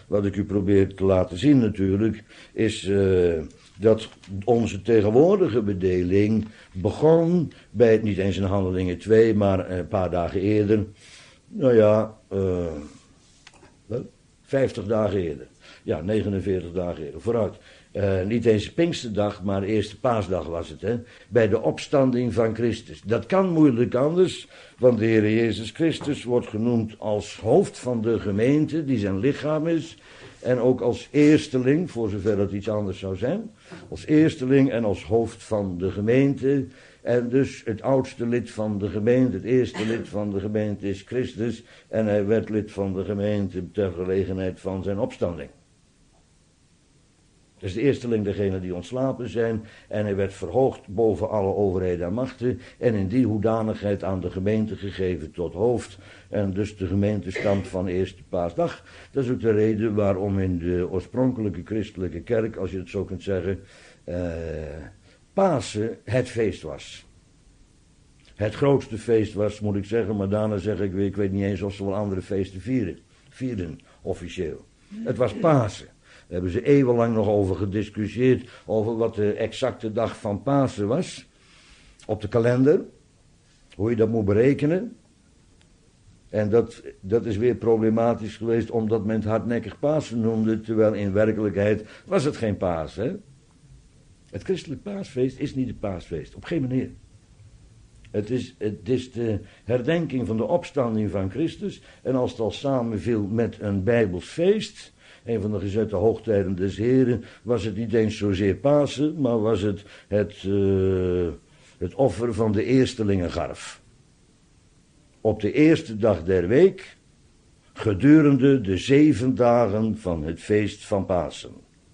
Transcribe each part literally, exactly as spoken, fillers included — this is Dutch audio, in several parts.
wat ik u probeer te laten zien natuurlijk, is uh, dat onze tegenwoordige bedeling begon bij het niet eens in Handelingen twee, maar een paar dagen eerder. Nou ja, uh, vijftig dagen eerder. Ja, negenenveertig dagen eerder. Vooruit. Uh, niet eens Pinksterdag, maar eerste paasdag was het, hè? Bij de opstanding van Christus. Dat kan moeilijk anders, want de Heer Jezus Christus wordt genoemd als hoofd van de gemeente, die zijn lichaam is, en ook als eersteling, voor zover dat iets anders zou zijn, als eersteling en als hoofd van de gemeente, en dus het oudste lid van de gemeente, het eerste lid van de gemeente is Christus, en hij werd lid van de gemeente ter gelegenheid van zijn opstanding. Dus de eersteling degene die ontslapen zijn, en hij werd verhoogd boven alle overheden en machten, en in die hoedanigheid aan de gemeente gegeven tot hoofd, en dus de gemeente stamt van eerste paasdag. Dat is ook de reden waarom in de oorspronkelijke christelijke kerk, als je het zo kunt zeggen, eh, Pasen het feest was. Het grootste feest was, moet ik zeggen, maar daarna zeg ik, ik weet niet eens of ze wel andere feesten vieren, vieren officieel. Het was Pasen. Daar hebben ze eeuwenlang nog over gediscussieerd, over wat de exacte dag van Pasen was. Op de kalender. Hoe je dat moet berekenen. En dat, dat is weer problematisch geweest, omdat men het hardnekkig Pasen noemde, terwijl in werkelijkheid was het geen Pasen. Hè? Het christelijk paasfeest is niet het paasfeest, op geen manier. Het is, het is de herdenking van de opstanding van Christus, en als het al samenviel met een Bijbels feest, een van de gezette hoogtijden des Heren, was het niet eens zozeer Pasen, maar was het het, uh, het offer van de eerstelingengarf. Op de eerste dag der week, gedurende de zeven dagen van het feest van Pasen.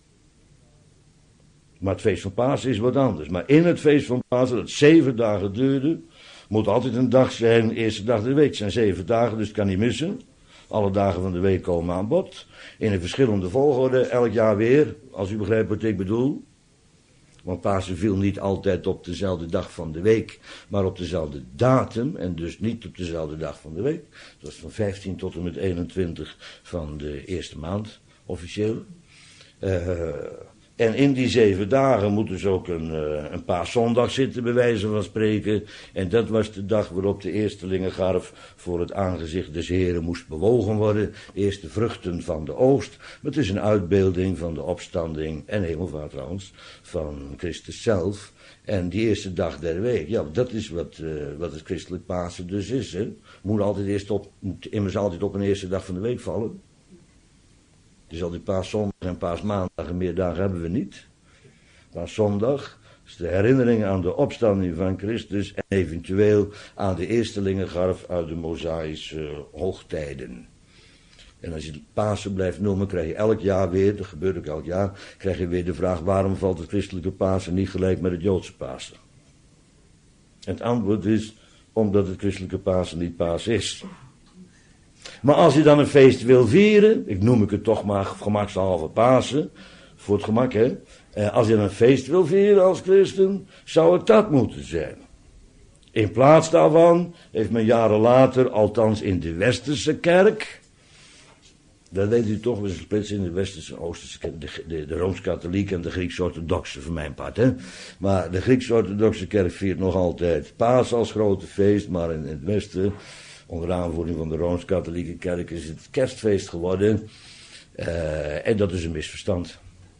Maar het feest van Pasen is wat anders. Maar in het feest van Pasen, dat zeven dagen duurde, moet altijd een dag zijn, de eerste dag der week. Het zijn zeven dagen, dus het kan niet missen. Alle dagen van de week komen aan bod. In een verschillende volgorde, elk jaar weer, als u begrijpt wat ik bedoel. Want Pasen viel niet altijd op dezelfde dag van de week, maar op dezelfde datum, en dus niet op dezelfde dag van de week. Dat was van vijftien tot en met eenentwintig van de eerste maand, officieel. Uh, En in die zeven dagen moet dus ook een, uh, een paaszondag zitten, bij wijze van spreken. En dat was de dag waarop de eerstelingengarf voor het aangezicht des Heren moest bewogen worden. De eerste vruchten van de oogst. Maar het is een uitbeelding van de opstanding, en hemelvaart trouwens, van Christus zelf. En die eerste dag der week, ja, dat is wat, uh, wat het christelijk Pasen dus is. Hè. Moet altijd eerst op, moet immers altijd op een eerste dag van de week vallen. Dus al die paaszondag en paasmaandag en meer dagen hebben we niet. Paaszondag is de herinnering aan de opstanding van Christus en eventueel aan de eerstelingengarf uit de Mosaïsche hoogtijden. En als je Pasen blijft noemen, krijg je elk jaar weer, dat gebeurt ook elk jaar, krijg je weer de vraag: waarom valt het christelijke Pasen niet gelijk met het Joodse Pasen? En het antwoord is, omdat het christelijke Pasen niet Paas is. Maar als je dan een feest wil vieren, ik noem ik het toch maar gemakshalve Pasen, voor het gemak hè, als je dan een feest wil vieren als christen, zou het dat moeten zijn. In plaats daarvan heeft men jaren later, althans in de westerse kerk, dat weet u toch, we zijn splitsen in de westerse, oosterse kerk, de, de, de Rooms-Katholieke en de Grieks-Orthodoxe voor mijn part, hè. Maar de Grieks-Orthodoxe kerk viert nog altijd Pasen als grote feest, maar in, in het westen, onder aanvoering van de Rooms-Katholieke kerk, is het kerstfeest geworden. Uh, en dat is een misverstand.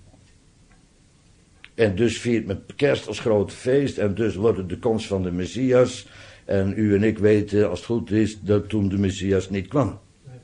En dus viert men kerst als grote feest, en dus wordt het de komst van de Messias. En u en ik weten, als het goed is, dat toen de Messias niet kwam.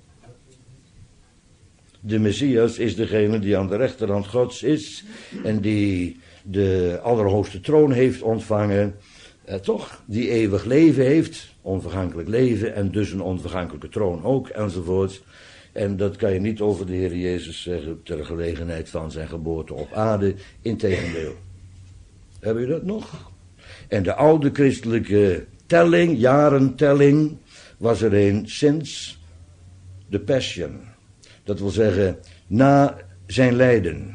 De Messias is degene die aan de rechterhand Gods is, en die de allerhoogste troon heeft ontvangen, eh, toch, die eeuwig leven heeft, onvergankelijk leven, en dus een onvergankelijke troon ook, enzovoort. En dat kan je niet over de Heer Jezus zeggen ter gelegenheid van zijn geboorte op aarde, integendeel. Hebben jullie dat nog? En de oude christelijke telling, jarentelling, was er een sinds de Passion. Dat wil zeggen, na zijn lijden.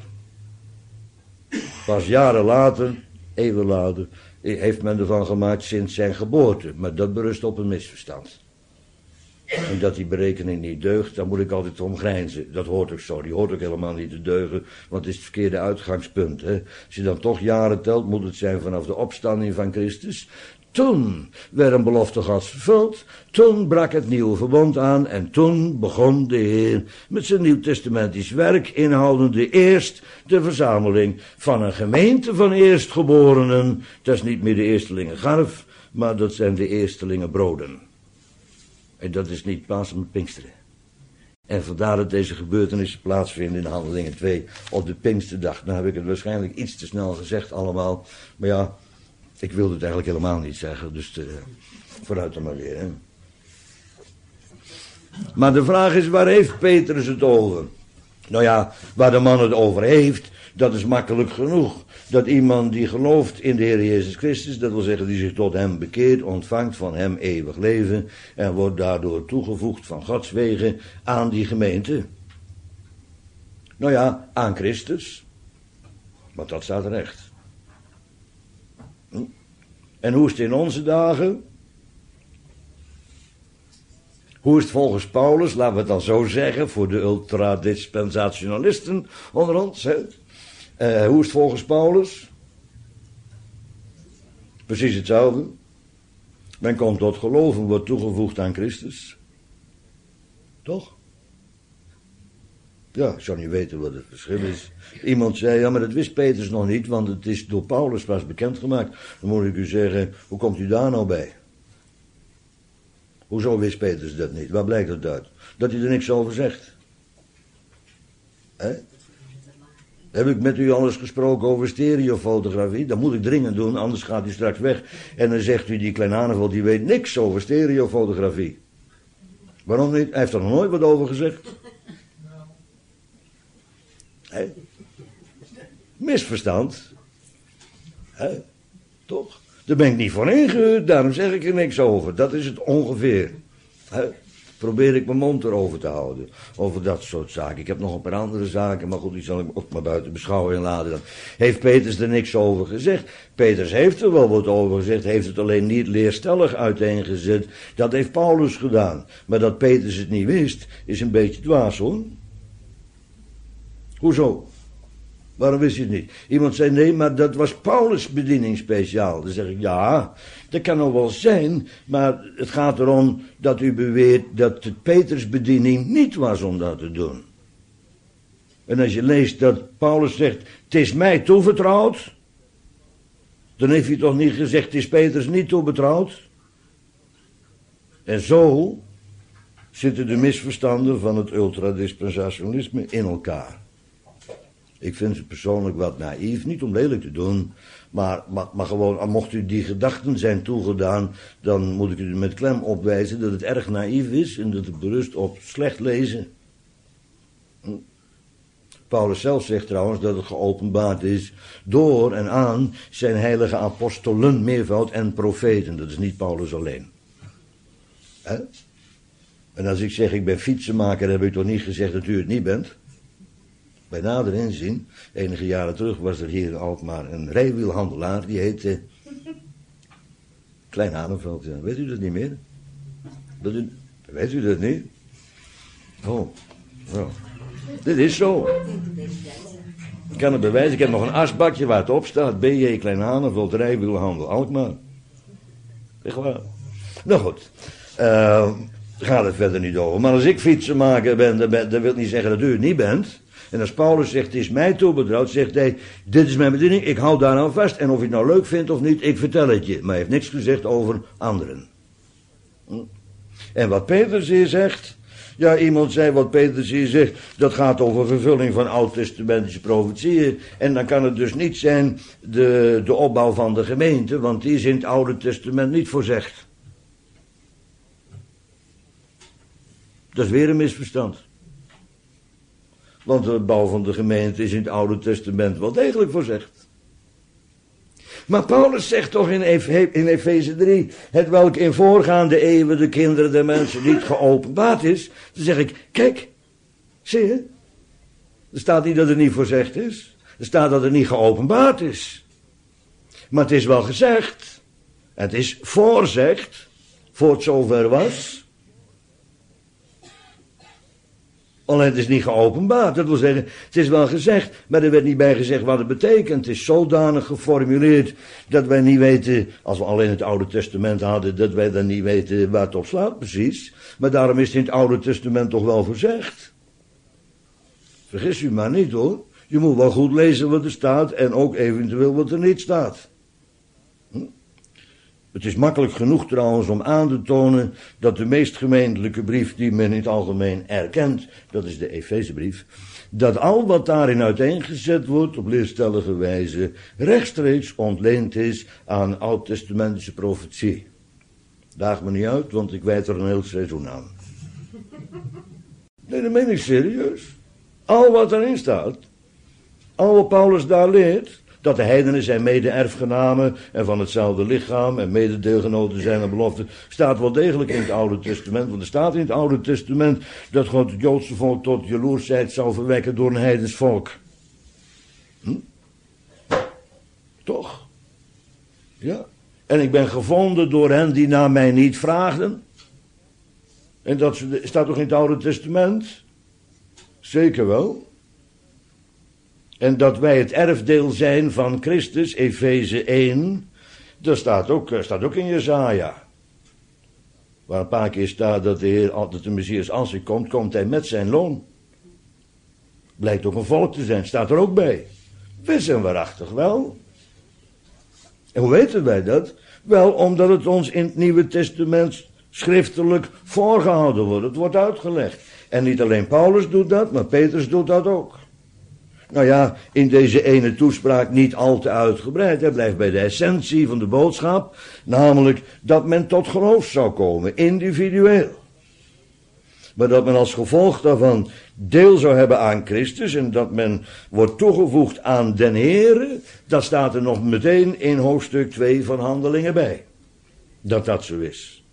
Pas jaren later, eeuwen later, heeft men ervan gemaakt sinds zijn geboorte. Maar dat berust op een misverstand. en dat die berekening niet deugt, dan moet ik altijd om grijnzen. Dat hoort ook zo, die hoort ook helemaal niet te deugen, want het is het verkeerde uitgangspunt. Hè. Als je dan toch jaren telt, moet het zijn vanaf de opstanding van Christus. Toen werd een belofte Gods vervuld, toen brak het nieuwe verbond aan en toen begon de Heer met zijn nieuwtestamentisch werk, inhoudende eerst de verzameling van een gemeente van eerstgeborenen. Dat is niet meer de eerstelingen garf, maar dat zijn de eerstelingen broden. En dat is niet Pasen, maar Pinksteren. En vandaar dat deze gebeurtenissen plaatsvinden in Handelingen twee op de Pinksterdag. Nou heb ik het waarschijnlijk iets te snel gezegd allemaal, maar ja, ik wilde het eigenlijk helemaal niet zeggen, dus uh, vooruit dan maar weer. Hè. Maar de vraag is, waar heeft Petrus het over? Nou ja, waar de man het over heeft, dat is makkelijk genoeg. Dat iemand die gelooft in de Heer Jezus Christus, dat wil zeggen die zich tot hem bekeert, ontvangt van hem eeuwig leven en wordt daardoor toegevoegd van Gods wegen aan die gemeente. Nou ja, aan Christus. Want dat staat recht. Hm? En hoe is het in onze dagen? Hoe is het volgens Paulus, laten we het dan zo zeggen, voor de ultradispensationalisten onder ons, hè? Uh, hoe is het volgens Paulus? Precies hetzelfde. Men komt tot geloven, wordt toegevoegd aan Christus. Toch? Ja, ik zou niet weten wat het verschil is. Iemand zei, ja, maar dat wist Petrus nog niet, want het is door Paulus pas bekendgemaakt. Dan moet ik u zeggen, hoe komt u daar nou bij? Hoezo wist Petrus dat niet? Waar blijkt dat uit? Dat hij er niks over zegt. Hè? Heb ik met u al eens gesproken over stereofotografie? Dat moet ik dringend doen, anders gaat u straks weg. En dan zegt u, die kleine Haneveld, die weet niks over stereofotografie. Waarom niet? Hij heeft er nog nooit wat over gezegd. Hè? Misverstand. Hè? Toch? Daar ben ik niet voor ingehuurd, daarom zeg ik er niks over. Dat is het ongeveer. Hè? Probeer ik mijn mond erover te houden. Over dat soort zaken. Ik heb nog een paar andere zaken, maar goed, die zal ik ook maar buiten beschouwing laten. Dan heeft Petrus er niks over gezegd. Petrus heeft er wel wat over gezegd, heeft het alleen niet leerstellig uiteengezet. Dat heeft Paulus gedaan. Maar dat Petrus het niet wist, is een beetje dwaas, hoor. Hoezo? Waarom wist je het niet? Iemand zei, nee, maar dat was Paulus' bediening speciaal. Dan zeg ik, ja, dat kan nog wel zijn, maar het gaat erom dat u beweert dat het Petrus' bediening niet was om dat te doen. En als je leest dat Paulus zegt, het is mij toevertrouwd, dan heeft hij toch niet gezegd, het is Petrus niet toebetrouwd? En zo zitten de misverstanden van het ultradispensationalisme in elkaar. Ik vind ze persoonlijk wat naïef, niet om lelijk te doen, maar, maar, maar gewoon, mocht u die gedachten zijn toegedaan, dan moet ik u met klem opwijzen dat het erg naïef is en dat het berust op slecht lezen. Paulus zelf zegt trouwens dat het geopenbaard is door en aan zijn heilige apostolen, meervoud en profeten. Dat is niet Paulus alleen. He? En als ik zeg ik ben fietsenmaker, heb ik toch niet gezegd dat u het niet bent? Bij nader inzien, enige jaren terug was er hier in Alkmaar een rijwielhandelaar, die heette Klein Haneveld. Ja. Weet u dat niet meer? Dat u, weet u dat niet? Oh, oh. Dit is zo. Ik kan het bewijzen, ik heb nog een asbakje waar het op staat, B J Klein Haneveld, rijwielhandel Alkmaar. Echt waar. Nou goed, uh, gaat het verder niet over. Maar als ik fietsenmaker ben, dan, ben, dat wil niet zeggen dat u het niet bent. En als Paulus zegt, het is mij toebetrouwd, zegt hij, dit is mijn bediening, ik hou daar aan vast. En of je het nou leuk vindt of niet, ik vertel het je. Maar hij heeft niks gezegd over anderen. Hm? En wat Petrus hier zegt, ja, iemand zei wat Petrus hier zegt, dat gaat over vervulling van oud-testamentische profetieën. En dan kan het dus niet zijn de, de opbouw van de gemeente, want die is in het Oude Testament niet voorzegd. Dat is weer een misverstand. Want de bouw van de gemeente is in het Oude Testament wel degelijk voorzegd. Maar Paulus zegt toch in, Efe, in Efeze drie, het welk in voorgaande eeuwen de kinderen der mensen niet geopenbaard is. Dan zeg ik, kijk, zie je? Er staat niet dat het niet voorzegd is. Er staat dat het niet geopenbaard is. Maar het is wel gezegd. Het is voorzegd, voor het zover was. Alleen het is niet geopenbaard. Dat wil zeggen, het is wel gezegd, maar er werd niet bij gezegd wat het betekent. Het is zodanig geformuleerd dat wij niet weten, als we alleen het Oude Testament hadden, dat wij dan niet weten waar het op slaat precies. Maar daarom is het in het Oude Testament toch wel gezegd. Vergis u maar niet hoor. Je moet wel goed lezen wat er staat en ook eventueel wat er niet staat. Hm? Het is makkelijk genoeg trouwens om aan te tonen dat de meest gemeentelijke brief die men in het algemeen erkent, dat is de Efezebrief, dat al wat daarin uiteengezet wordt op leerstellige wijze rechtstreeks ontleend is aan oud-testamentische profetie. Daag me niet uit, want ik wijd er een heel seizoen aan. Nee, dat meen ik serieus. Al wat erin staat, al wat Paulus daar leert, dat de heidenen zijn mede-erfgenamen en van hetzelfde lichaam en mededeelgenoten zijn aan belofte, staat wel degelijk in het Oude Testament. Want er staat in het Oude Testament dat God het Joodse volk tot jaloersheid zou verwekken door een heidens volk. Hm? Toch? Ja. En ik ben gevonden door hen die naar mij niet vraagden. En dat staat toch in het Oude Testament? Zeker wel. En dat wij het erfdeel zijn van Christus, Efeze één, dat staat ook, staat ook in Jesaja. Waar een paar keer staat dat de Heer, altijd de Messias, als hij komt, komt hij met zijn loon. Blijkt ook een volk te zijn, staat er ook bij. Wis en waarachtig wel. En hoe weten wij dat? Wel, omdat het ons in het Nieuwe Testament schriftelijk voorgehouden wordt. Het wordt uitgelegd. En niet alleen Paulus doet dat, maar Petrus doet dat ook. Nou ja, in deze ene toespraak niet al te uitgebreid. Hij blijft bij de essentie van de boodschap. Namelijk dat men tot geloof zou komen, individueel. Maar dat men als gevolg daarvan deel zou hebben aan Christus en dat men wordt toegevoegd aan den Heere, dat staat er nog meteen in hoofdstuk twee van Handelingen bij. Dat dat zo is.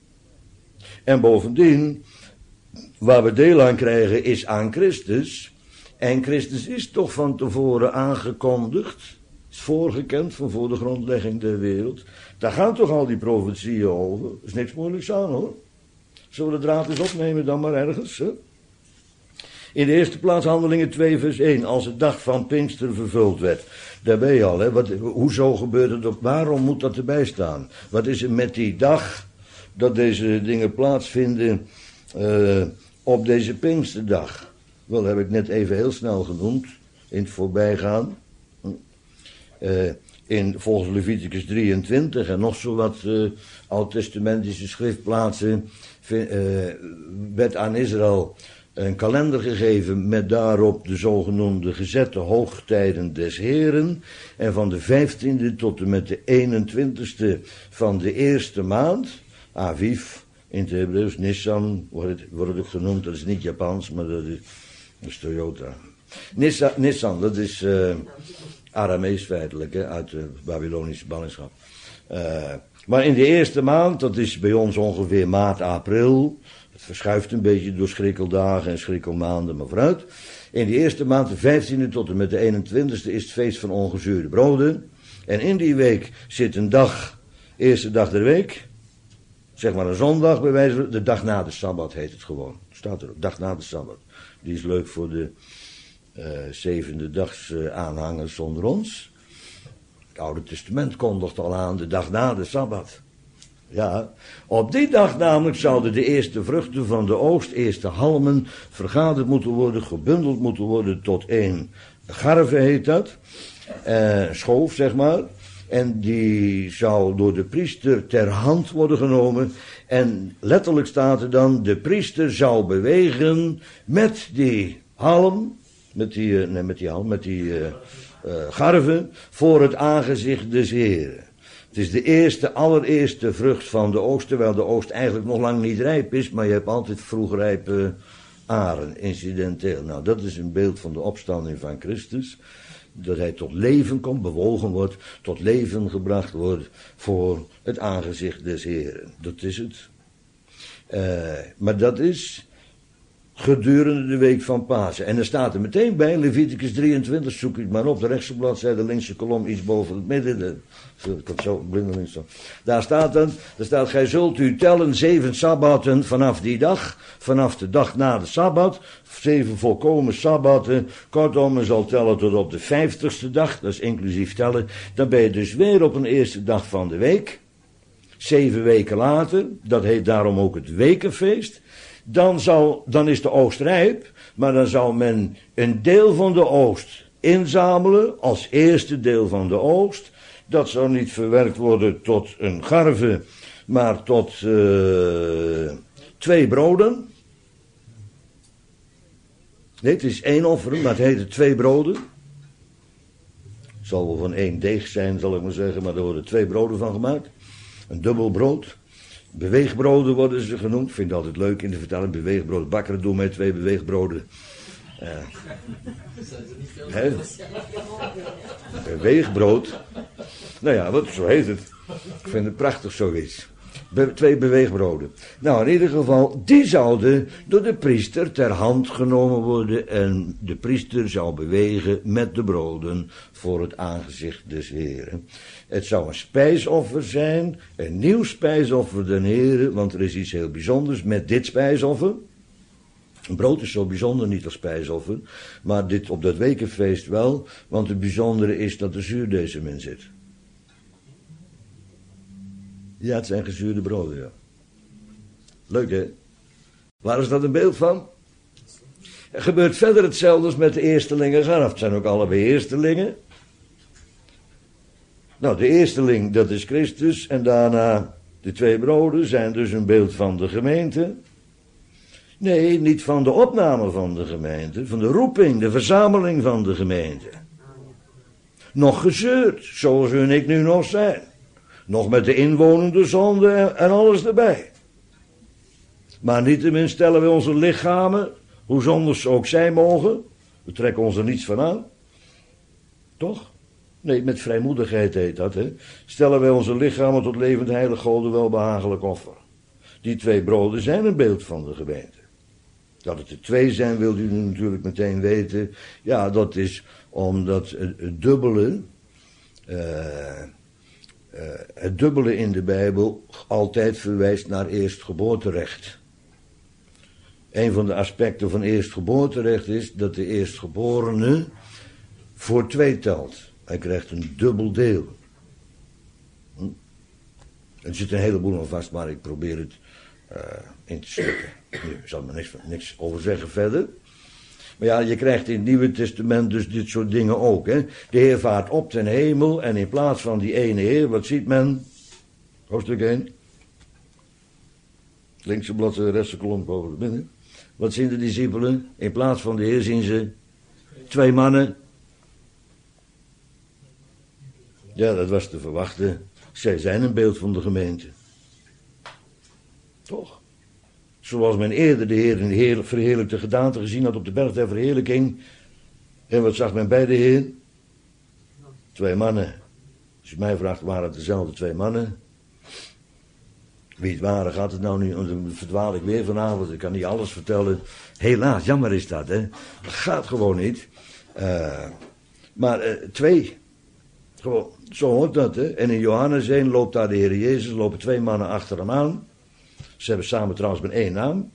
En bovendien, waar we deel aan krijgen is aan Christus. En Christus is toch van tevoren aangekondigd, is voorgekend van voor de grondlegging der wereld. Daar gaan toch al die profetieën over. Er is niks moeilijks aan hoor. Zullen we de draad eens opnemen dan maar ergens? Hè? In de eerste plaats Handelingen twee vers één. Als de dag van Pinkster vervuld werd. Daar ben je al. Hè? Wat, hoezo gebeurt het ook? Waarom moet dat erbij staan? Wat is er met die dag dat deze dingen plaatsvinden uh, op deze Pinksterdag? Wel, dat heb ik net even heel snel genoemd. In het voorbijgaan. Uh, in, volgens Leviticus drieëntwintig en nog zo wat uh, oud-testamentische schriftplaatsen uh, werd aan Israël een kalender gegeven met daarop de zogenoemde gezette hoogtijden des Heren. En van de vijftiende tot en met de eenentwintigste van de eerste maand, Aviv, in het Hebreeuws, Nissan wordt het, wordt het genoemd, dat is niet Japans, maar dat is, dat is Toyota. Nissan, Nissan, dat is uh, Aramees feitelijk, hè, uit de Babylonische ballingschap. Uh, maar in de eerste maand, dat is bij ons ongeveer maart, april. Het verschuift een beetje door schrikkeldagen en schrikkelmaanden, maar vooruit. In de eerste maand, de vijftiende tot en met de eenentwintigste, is het feest van ongezuurde broden. En in die week zit een dag, eerste dag der week, zeg maar een zondag bij wijze van, de dag na de Sabbat heet het gewoon. Staat erop, dag na de Sabbat. Die is leuk voor de uh, zevende dags uh, aanhangers onder ons. Het Oude Testament kondigt al aan de dag na de Sabbat. Ja, op die dag namelijk zouden de eerste vruchten van de oogst, eerste halmen, vergaderd moeten worden, gebundeld moeten worden tot één garve heet dat. Uh, schoof, zeg maar. En die zou door de priester ter hand worden genomen. En letterlijk staat er dan, de priester zou bewegen met die halm, met die, uh, nee, met die halm, met die uh, uh, garve, voor het aangezicht des Heren. Het is de eerste, allereerste vrucht van de oogst, terwijl de oogst eigenlijk nog lang niet rijp is, maar je hebt altijd vroegrijpe aren, incidenteel. Nou, dat is een beeld van de opstanding van Christus. Dat hij tot leven komt, bewogen wordt, tot leven gebracht wordt voor het aangezicht des Heren. Dat is het. Uh, maar dat is gedurende de week van Pasen. En er staat er meteen bij, Leviticus drieëntwintig, zoek het maar op, de rechtse bladzijde, linkse kolom, iets boven het midden. De, ik had zo blindelings zo. Daar staat dan, daar staat, gij zult u tellen zeven sabbatten vanaf die dag, vanaf de dag na de sabbat, zeven volkomen sabbatten, kortom, men zal tellen tot op de vijftigste dag, dat is inclusief tellen, dan ben je dus weer op een eerste dag van de week, zeven weken later, dat heet daarom ook het wekenfeest. Dan, zal, dan is de oogst rijp, maar dan zal men een deel van de oogst inzamelen als eerste deel van de oogst. Dat zal niet verwerkt worden tot een garve, maar tot uh, twee broden. Nee, het is één offer, maar het heet twee broden. Het zal wel van één deeg zijn, zal ik maar zeggen, maar er worden twee broden van gemaakt. Een dubbel brood. Beweegbroden worden ze genoemd. Ik vind het altijd leuk in de vertelling. Beweegbrood. Bakkeren doen met twee beweegbroden. Uh, He? Beweegbrood. Nou ja, wat, zo heet het. Ik vind het prachtig zoiets. Be- twee beweegbroden. Nou, in ieder geval, die zouden door de priester ter hand genomen worden. En de priester zou bewegen met de broden voor het aangezicht des Heren. Het zou een spijsoffer zijn, een nieuw spijsoffer den Heren, want er is iets heel bijzonders met dit spijsoffer. Een brood is zo bijzonder niet als spijsoffer, maar dit op dat wekenfeest wel, want het bijzondere is dat er zuurdesem in zit. Ja, het zijn gezuurde broden, ja. Leuk, hè? Waar is dat een beeld van? Er gebeurt verder hetzelfde als met de eerstelingen garf. Het zijn ook allebei eerstelingen. Nou, de eersteling, dat is Christus. En daarna de twee broden zijn dus een beeld van de gemeente. Nee, niet van de opname van de gemeente. Van de roeping, de verzameling van de gemeente. Nog gezeurd, zoals u en ik nu nog zijn. Nog met de inwonende zonde en alles erbij. Maar niettemin stellen we onze lichamen, hoe zondig ze ook zijn mogen. We trekken ons er niets van aan. Toch? Nee, met vrijmoedigheid heet dat, hè. Stellen wij onze lichamen tot levend heilig Gode welbehagelijk offer. Die twee broden zijn een beeld van de gemeente. Dat het er twee zijn, wilt u natuurlijk meteen weten. Ja, dat is omdat het, het dubbele, uh, uh, het dubbele in de Bijbel altijd verwijst naar eerstgeboorterecht. Een van de aspecten van eerstgeboorterecht is dat de eerstgeborene voor twee telt. Hij krijgt een dubbel deel. Hm? Er zit een heleboel aan vast, maar ik probeer het uh, in te stukken. Ik zal er niks, niks over zeggen verder. Maar ja, je krijgt in het Nieuwe Testament dus dit soort dingen ook. Hè? De Heer vaart op ten hemel en in plaats van die ene Heer, wat ziet men? Hoofdstuk één. Linkse bladzijde, rechtse kolom boven het midden. Wat zien de discipelen? In plaats van de Heer zien ze twee mannen. Ja, dat was te verwachten. Zij zijn een beeld van de gemeente. Toch? Zoals men eerder de Heer in de heerlijk verheerlijkte gedaante gezien had op de berg der verheerlijking. En wat zag men bij de Heer? Twee mannen. Als je mij vraagt, waren het dezelfde twee mannen? Wie het waren, gaat het nou nu, dan verdwaal ik weer vanavond, ik kan niet alles vertellen. Helaas, jammer is dat, hè. Dat gaat gewoon niet. Uh, maar uh, twee. Gewoon, zo hoort dat, hè. En in Johannes één loopt daar de Heer Jezus, lopen twee mannen achter hem aan. Ze hebben samen trouwens met één naam.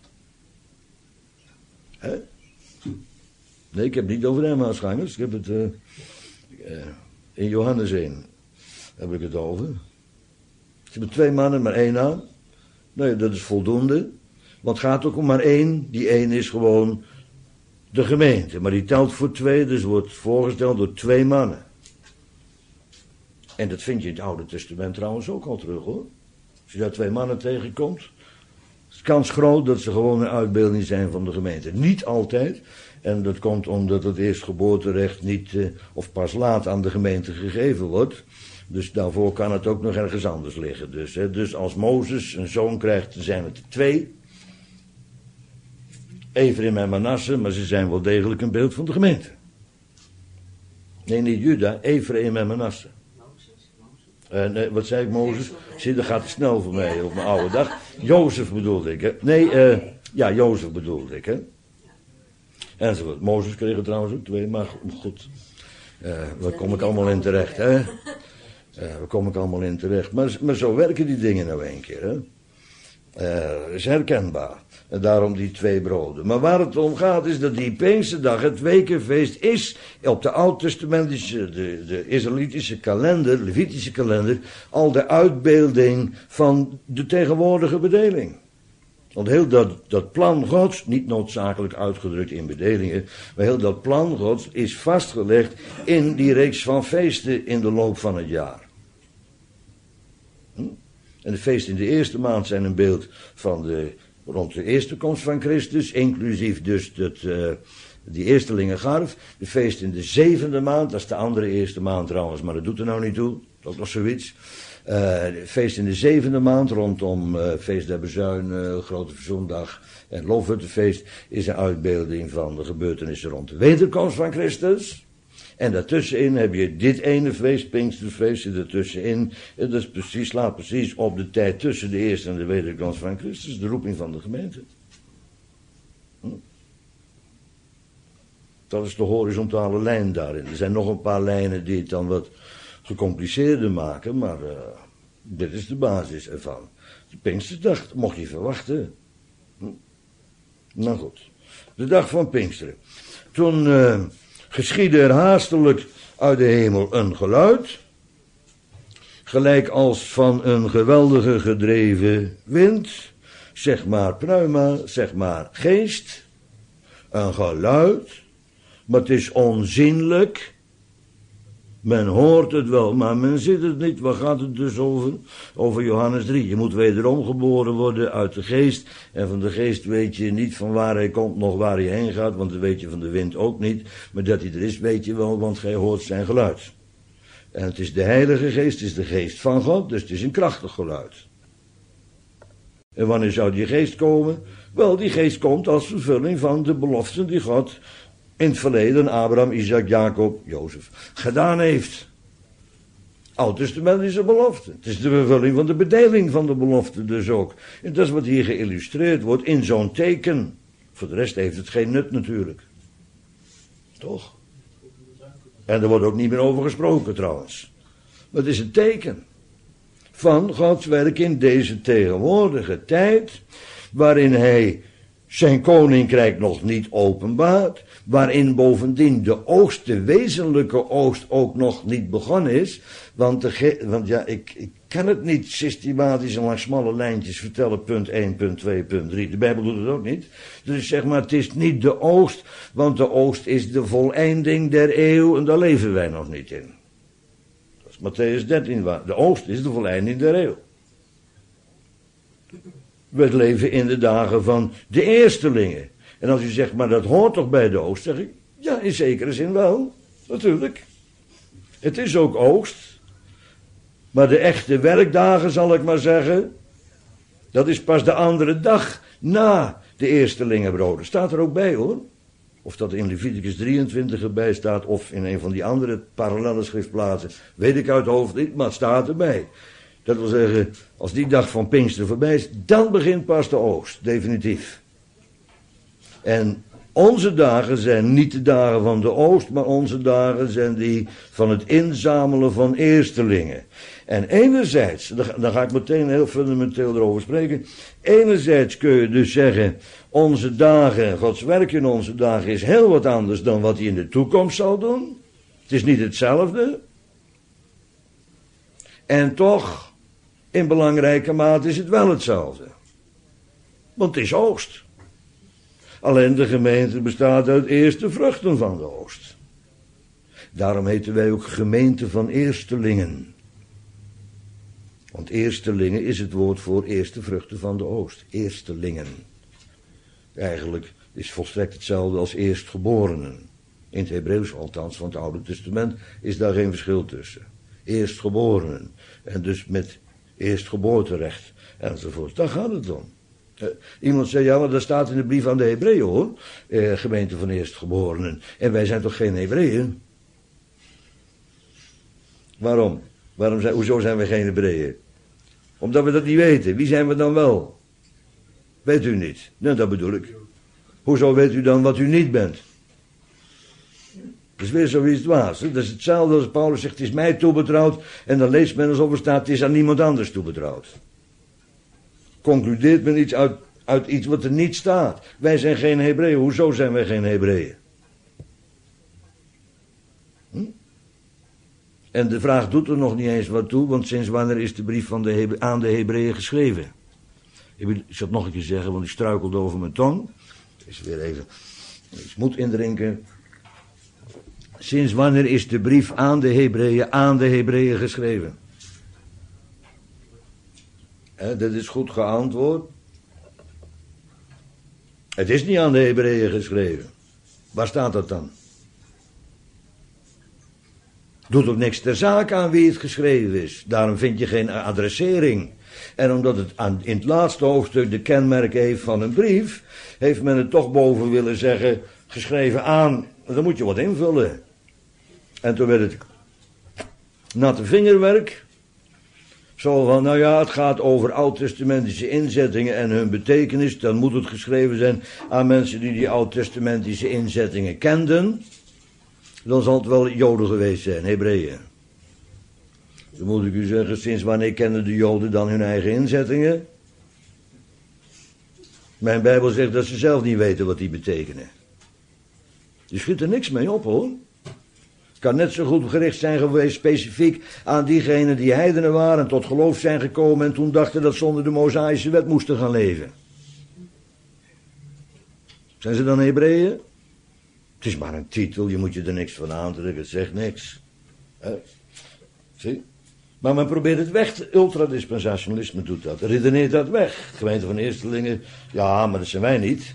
Hè? Nee, ik heb het niet over de Emmausgangers. Ik heb het uh, uh, in Johannes één heb ik het over. Ze hebben twee mannen, maar één naam. Nee, dat is voldoende. Want het gaat ook om maar één. Die één is gewoon de gemeente. Maar die telt voor twee, dus wordt voorgesteld door twee mannen. En dat vind je in het Oude Testament trouwens ook al terug, hoor. Als je daar twee mannen tegenkomt, is de kans groot dat ze gewoon een uitbeelding zijn van de gemeente. Niet altijd. En dat komt omdat het eerstgeboorterecht niet, uh, of pas laat aan de gemeente gegeven wordt. Dus daarvoor kan het ook nog ergens anders liggen. Dus, hè. Dus als Mozes een zoon krijgt, dan zijn het er twee. Efraim en Manasse, maar ze zijn wel degelijk een beeld van de gemeente. Nee, niet Juda, Efraim en Manasse. Uh, nee, wat zei ik, Mozes? Zie, dat gaat te snel voor mij op mijn oude dag. Jozef bedoelde ik, hè? Nee, uh, ja, Jozef bedoelde ik, hè? Enzovoort. Mozes kreeg er trouwens ook twee, maar goed. Uh, waar kom ik allemaal in terecht, hè? Uh, waar kom ik allemaal in terecht. Maar, maar zo werken die dingen nou een keer, hè? Uh, is herkenbaar. En daarom die twee broden. Maar waar het om gaat is dat die Pinksterdag, het wekenfeest, is op de oud-testamentische, de, de Israëlitische kalender, Levitische kalender, al de uitbeelding van de tegenwoordige bedeling. Want heel dat, dat plan Gods, niet noodzakelijk uitgedrukt in bedelingen, maar heel dat plan Gods is vastgelegd in die reeks van feesten in de loop van het jaar. Hm? En de feesten in de eerste maand zijn een beeld van de, rond de eerste komst van Christus, inclusief dus dat, uh, die eerstelingengarf. De feest in de zevende maand, dat is de andere eerste maand trouwens, maar dat doet er nou niet toe, dat is ook nog zoiets. Uh, de feest in de zevende maand, rondom uh, feest der bezuinen, uh, grote verzoendag en loofhuttenfeest, is een uitbeelding van de gebeurtenissen rond de wederkomst van Christus. En daartussenin heb je dit ene feest, Pinksterfeest, zit ertussenin. En dat is precies, slaat precies op de tijd tussen de eerste en de wederkomst van Christus, de roeping van de gemeente. Hm? Dat is de horizontale lijn daarin. Er zijn nog een paar lijnen die het dan wat gecompliceerder maken, maar uh, dit is de basis ervan. De Pinksterdag, dat mocht je verwachten. Hm? Nou goed, de dag van Pinksteren. Toen uh, geschiedde er haastelijk uit de hemel een geluid, gelijk als van een geweldige gedreven wind, zeg maar pneuma, zeg maar geest, een geluid, maar het is onzienlijk. Men hoort het wel, maar men ziet het niet. Waar gaat het dus over? Over Johannes drie. Je moet wederom geboren worden uit de geest. En van de geest weet je niet van waar hij komt, nog waar hij heen gaat. Want dat weet je van de wind ook niet. Maar dat hij er is, weet je wel, want gij hoort zijn geluid. En het is de Heilige Geest, het is de geest van God. Dus het is een krachtig geluid. En wanneer zou die geest komen? Wel, die geest komt als vervulling van de beloften die God in het verleden Abraham, Isaac, Jacob, Jozef gedaan heeft. Oud-testamentische belofte. Het is de vervulling van de bedeling van de belofte dus ook. En dat is wat hier geïllustreerd wordt in zo'n teken. Voor de rest heeft het geen nut natuurlijk. Toch? En er wordt ook niet meer over gesproken trouwens. Maar het is een teken van Gods werk in deze tegenwoordige tijd, waarin hij zijn koninkrijk nog niet openbaart, waarin bovendien de oogst, de wezenlijke oogst, ook nog niet begonnen is. Want, de ge- want ja, ik, ik kan het niet systematisch en langs smalle lijntjes vertellen, punt één, punt twee, punt drie. De Bijbel doet het ook niet. Dus zeg maar, het is niet de oogst, want de oogst is de voleinding der eeuw en daar leven wij nog niet in. Dat is Mattheüs dertien waar. De oogst is de voleinding der eeuw. We leven in de dagen van de eerstelingen. En als u zegt, maar dat hoort toch bij de oogst, zeg ik, ja, in zekere zin wel, natuurlijk. Het is ook oogst. Maar de echte werkdagen, zal ik maar zeggen, dat is pas de andere dag na de eerstelingenbroden. Staat er ook bij, hoor. Of dat in Leviticus drieëntwintig erbij staat, of in een van die andere parallelle schriftplaatsen, weet ik uit het hoofd niet, maar het staat erbij. Dat wil zeggen, als die dag van Pinksteren voorbij is, dan begint pas de oogst, definitief. En onze dagen zijn niet de dagen van de oogst, maar onze dagen zijn die van het inzamelen van eerstelingen. En enerzijds, daar ga ik meteen heel fundamenteel erover spreken, enerzijds kun je dus zeggen, onze dagen, Gods werk in onze dagen is heel wat anders dan wat hij in de toekomst zal doen. Het is niet hetzelfde. En toch, in belangrijke mate is het wel hetzelfde. Want het is oogst. Alleen de gemeente bestaat uit eerste vruchten van de oogst. Daarom heten wij ook gemeente van eerstelingen. Want eerstelingen is het woord voor eerste vruchten van de oogst. Eerstelingen. Eigenlijk is volstrekt hetzelfde als eerstgeborenen. In het Hebreeuws althans, van het Oude Testament, is daar geen verschil tussen. Eerstgeborenen. En dus met eerstgeboorterecht enzovoort. Daar gaat het om. Uh, iemand zei, ja, maar dat staat in de brief aan de Hebreeën, hoor. Uh, gemeente van eerstgeborenen. En wij zijn toch geen Hebreeën? Waarom? Waarom zijn, hoezo zijn we geen Hebreeën? Omdat we dat niet weten. Wie zijn we dan wel? Weet u niet? Nou, dat bedoel ik. Hoezo weet u dan wat u niet bent? Dat is weer zoiets dwaas. Hè? Dat is hetzelfde als Paulus zegt, het is mij toebetrouwd. En dan leest men alsof er staat, het is aan niemand anders toebetrouwd. Concludeert men iets uit, uit iets wat er niet staat. Wij zijn geen Hebreeën. Hoezo zijn wij geen Hebreeën? Hm? En de vraag doet er nog niet eens wat toe, want sinds wanneer is de brief van de Hebre- aan de Hebreeën geschreven? Ik, wil, ik zal het nog een keer zeggen, want ik struikelde over mijn tong. Is weer even iets moed indrinken. Sinds wanneer is de brief aan de Hebreeën aan de Hebreeën geschreven? He, dat is goed geantwoord. Het is niet aan de Hebreeën geschreven. Waar staat dat dan? Doet ook niks ter zake aan wie het geschreven is. Daarom vind je geen adressering. En omdat het aan, in het laatste hoofdstuk de kenmerken heeft van een brief, heeft men het toch boven willen zeggen, geschreven aan, dan moet je wat invullen. En toen werd het natte vingerwerk. Zo van, nou ja, het gaat over oud-testamentische inzettingen en hun betekenis. Dan moet het geschreven zijn aan mensen die die oud-testamentische inzettingen kenden. Dan zal het wel Joden geweest zijn, Hebreeën. Dan moet ik u zeggen, sinds wanneer kennen de Joden dan hun eigen inzettingen? Mijn Bijbel zegt dat ze zelf niet weten wat die betekenen. Je schiet er niks mee op, hoor. Het kan net zo goed gericht zijn geweest specifiek aan diegenen die heidenen waren en tot geloof zijn gekomen en toen dachten dat ze onder de Mosaïsche wet moesten gaan leven. Zijn ze dan Hebreeën? Het is maar een titel, je moet je er niks van aantrekken, het zegt niks. He? Zie? Maar men probeert het weg, te, ultradispensationalisme doet dat, redeneert dat weg. Gemeente van Eerstelingen, ja, maar dat zijn wij niet.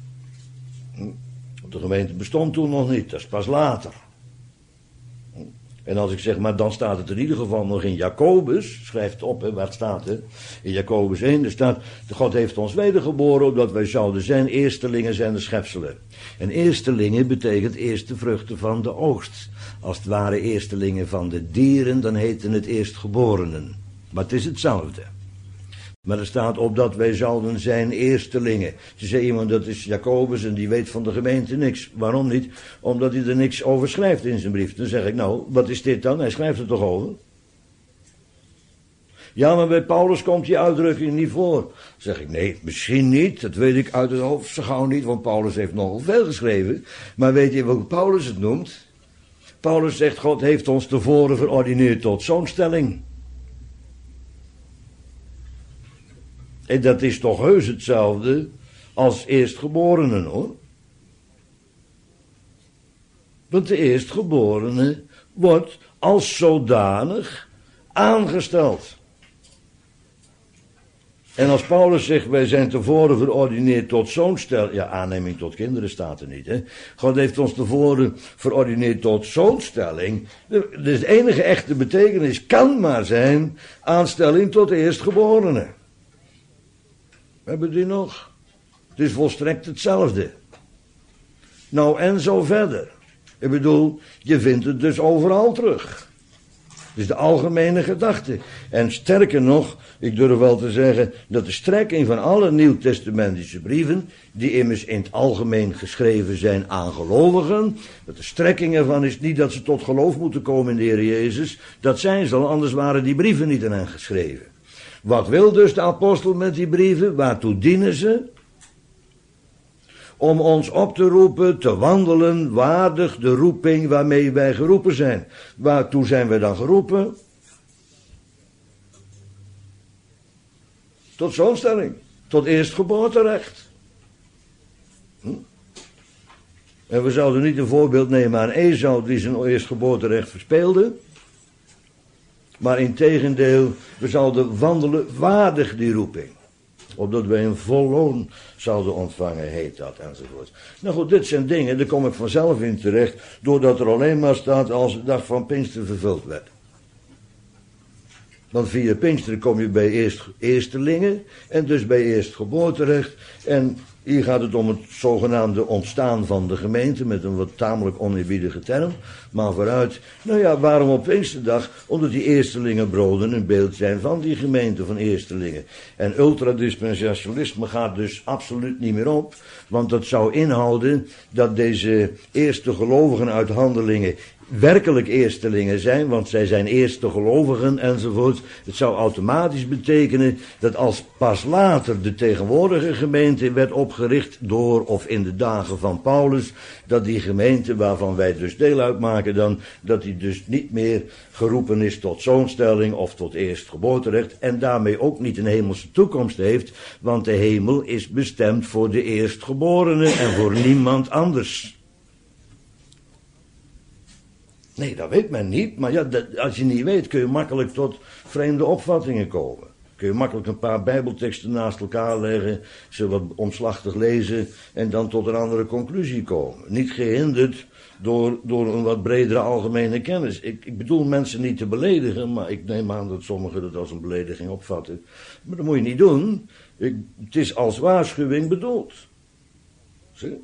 De gemeente bestond toen nog niet, dat is pas later. En als ik zeg, maar dan staat het in ieder geval nog in Jacobus, schrijf het op, hè, waar het staat, hè. In Jacobus één, er staat, God heeft ons wedergeboren, opdat wij zouden zijn, eerstelingen zijn de schepselen. En eerstelingen betekent eerste vruchten van de oogst. Als het ware eerstelingen van de dieren, dan heten het eerstgeborenen. Maar het is hetzelfde. Maar er staat opdat wij zouden zijn eerstelingen. Ze zei iemand, dat is Jacobus en die weet van de gemeente niks. Waarom niet? Omdat hij er niks over schrijft in zijn brief. Dan zeg ik, nou, wat is dit dan? Hij schrijft er toch over? Ja, maar bij Paulus komt die uitdrukking niet voor. Dan zeg ik, nee, misschien niet. Dat weet ik uit het hoofd zo gauw niet, want Paulus heeft nogal veel geschreven. Maar weet je hoe Paulus het noemt? Paulus zegt, God heeft ons tevoren verordineerd tot zo'n stelling. En dat is toch heus hetzelfde als eerstgeborenen, hoor. Want de eerstgeborene wordt als zodanig aangesteld. En als Paulus zegt, wij zijn tevoren verordineerd tot zo'n stelling. Ja, aanneming tot kinderen staat er niet, hè. God heeft ons tevoren verordineerd tot zo'n stelling. Dus de enige echte betekenis kan maar zijn aanstelling tot eerstgeborene. We hebben die nog. Het is volstrekt hetzelfde. Nou, en zo verder. Ik bedoel, je vindt het dus overal terug. Het is de algemene gedachte. En sterker nog, ik durf wel te zeggen dat de strekking van alle nieuwtestamentische brieven, die immers in het algemeen geschreven zijn aan gelovigen, dat de strekking ervan is niet dat ze tot geloof moeten komen in de Heer Jezus. Dat zijn ze al, anders waren die brieven niet aan hen geschreven. Wat wil dus de apostel met die brieven? Waartoe dienen ze? Om ons op te roepen, te wandelen, waardig de roeping waarmee wij geroepen zijn. Waartoe zijn wij dan geroepen? Tot zo'n stelling. Tot eerstgeboorterecht. Hm? En we zouden niet een voorbeeld nemen aan Esau die zijn eerstgeboorterecht verspeelde. Maar integendeel, we zouden wandelen waardig die roeping. Opdat wij een vol loon zouden ontvangen, heet dat, enzovoort. Nou goed, dit zijn dingen, daar kom ik vanzelf in terecht, doordat er alleen maar staat als de dag van Pinksteren vervuld werd. Want via Pinksteren kom je bij eerst, eerstelingen, en dus bij eerstgeboorterecht, en Hier gaat het om het zogenaamde ontstaan van de gemeente, met een wat tamelijk oneerbiedige term. Maar vooruit, nou ja, waarom op Pinksterdag? Omdat die eerstelingenbroden een beeld zijn van die gemeente van eerstelingen. En ultradispensationalisme gaat dus absoluut niet meer op. Want dat zou inhouden dat deze eerste gelovigen uit Handelingen werkelijk eerstelingen zijn, want zij zijn eerste gelovigen enzovoort. Het zou automatisch betekenen dat als pas later de tegenwoordige gemeente werd opgericht door of in de dagen van Paulus, dat die gemeente waarvan wij dus deel uitmaken dan, dat die dus niet meer geroepen is tot zoonstelling of tot eerstgeboorterecht en daarmee ook niet een hemelse toekomst heeft, want de hemel is bestemd voor de eerstgeborenen en voor niemand anders. Nee, dat weet men niet, maar ja, dat, als je niet weet kun je makkelijk tot vreemde opvattingen komen. Kun je makkelijk een paar bijbelteksten naast elkaar leggen, ze wat omslachtig lezen en dan tot een andere conclusie komen. Niet gehinderd door, door een wat bredere algemene kennis. Ik, ik bedoel mensen niet te beledigen, maar ik neem aan dat sommigen dat als een belediging opvatten. Maar dat moet je niet doen. Ik, het is als waarschuwing bedoeld. Zie?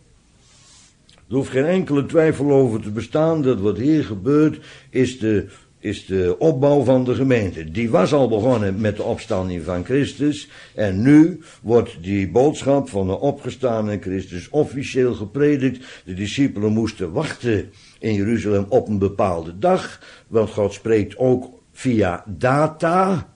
Er hoeft geen enkele twijfel over te bestaan dat wat hier gebeurt is de, is de opbouw van de gemeente. Die was al begonnen met de opstanding van Christus en nu wordt die boodschap van de opgestane Christus officieel gepredikt. De discipelen moesten wachten in Jeruzalem op een bepaalde dag, want God spreekt ook via data.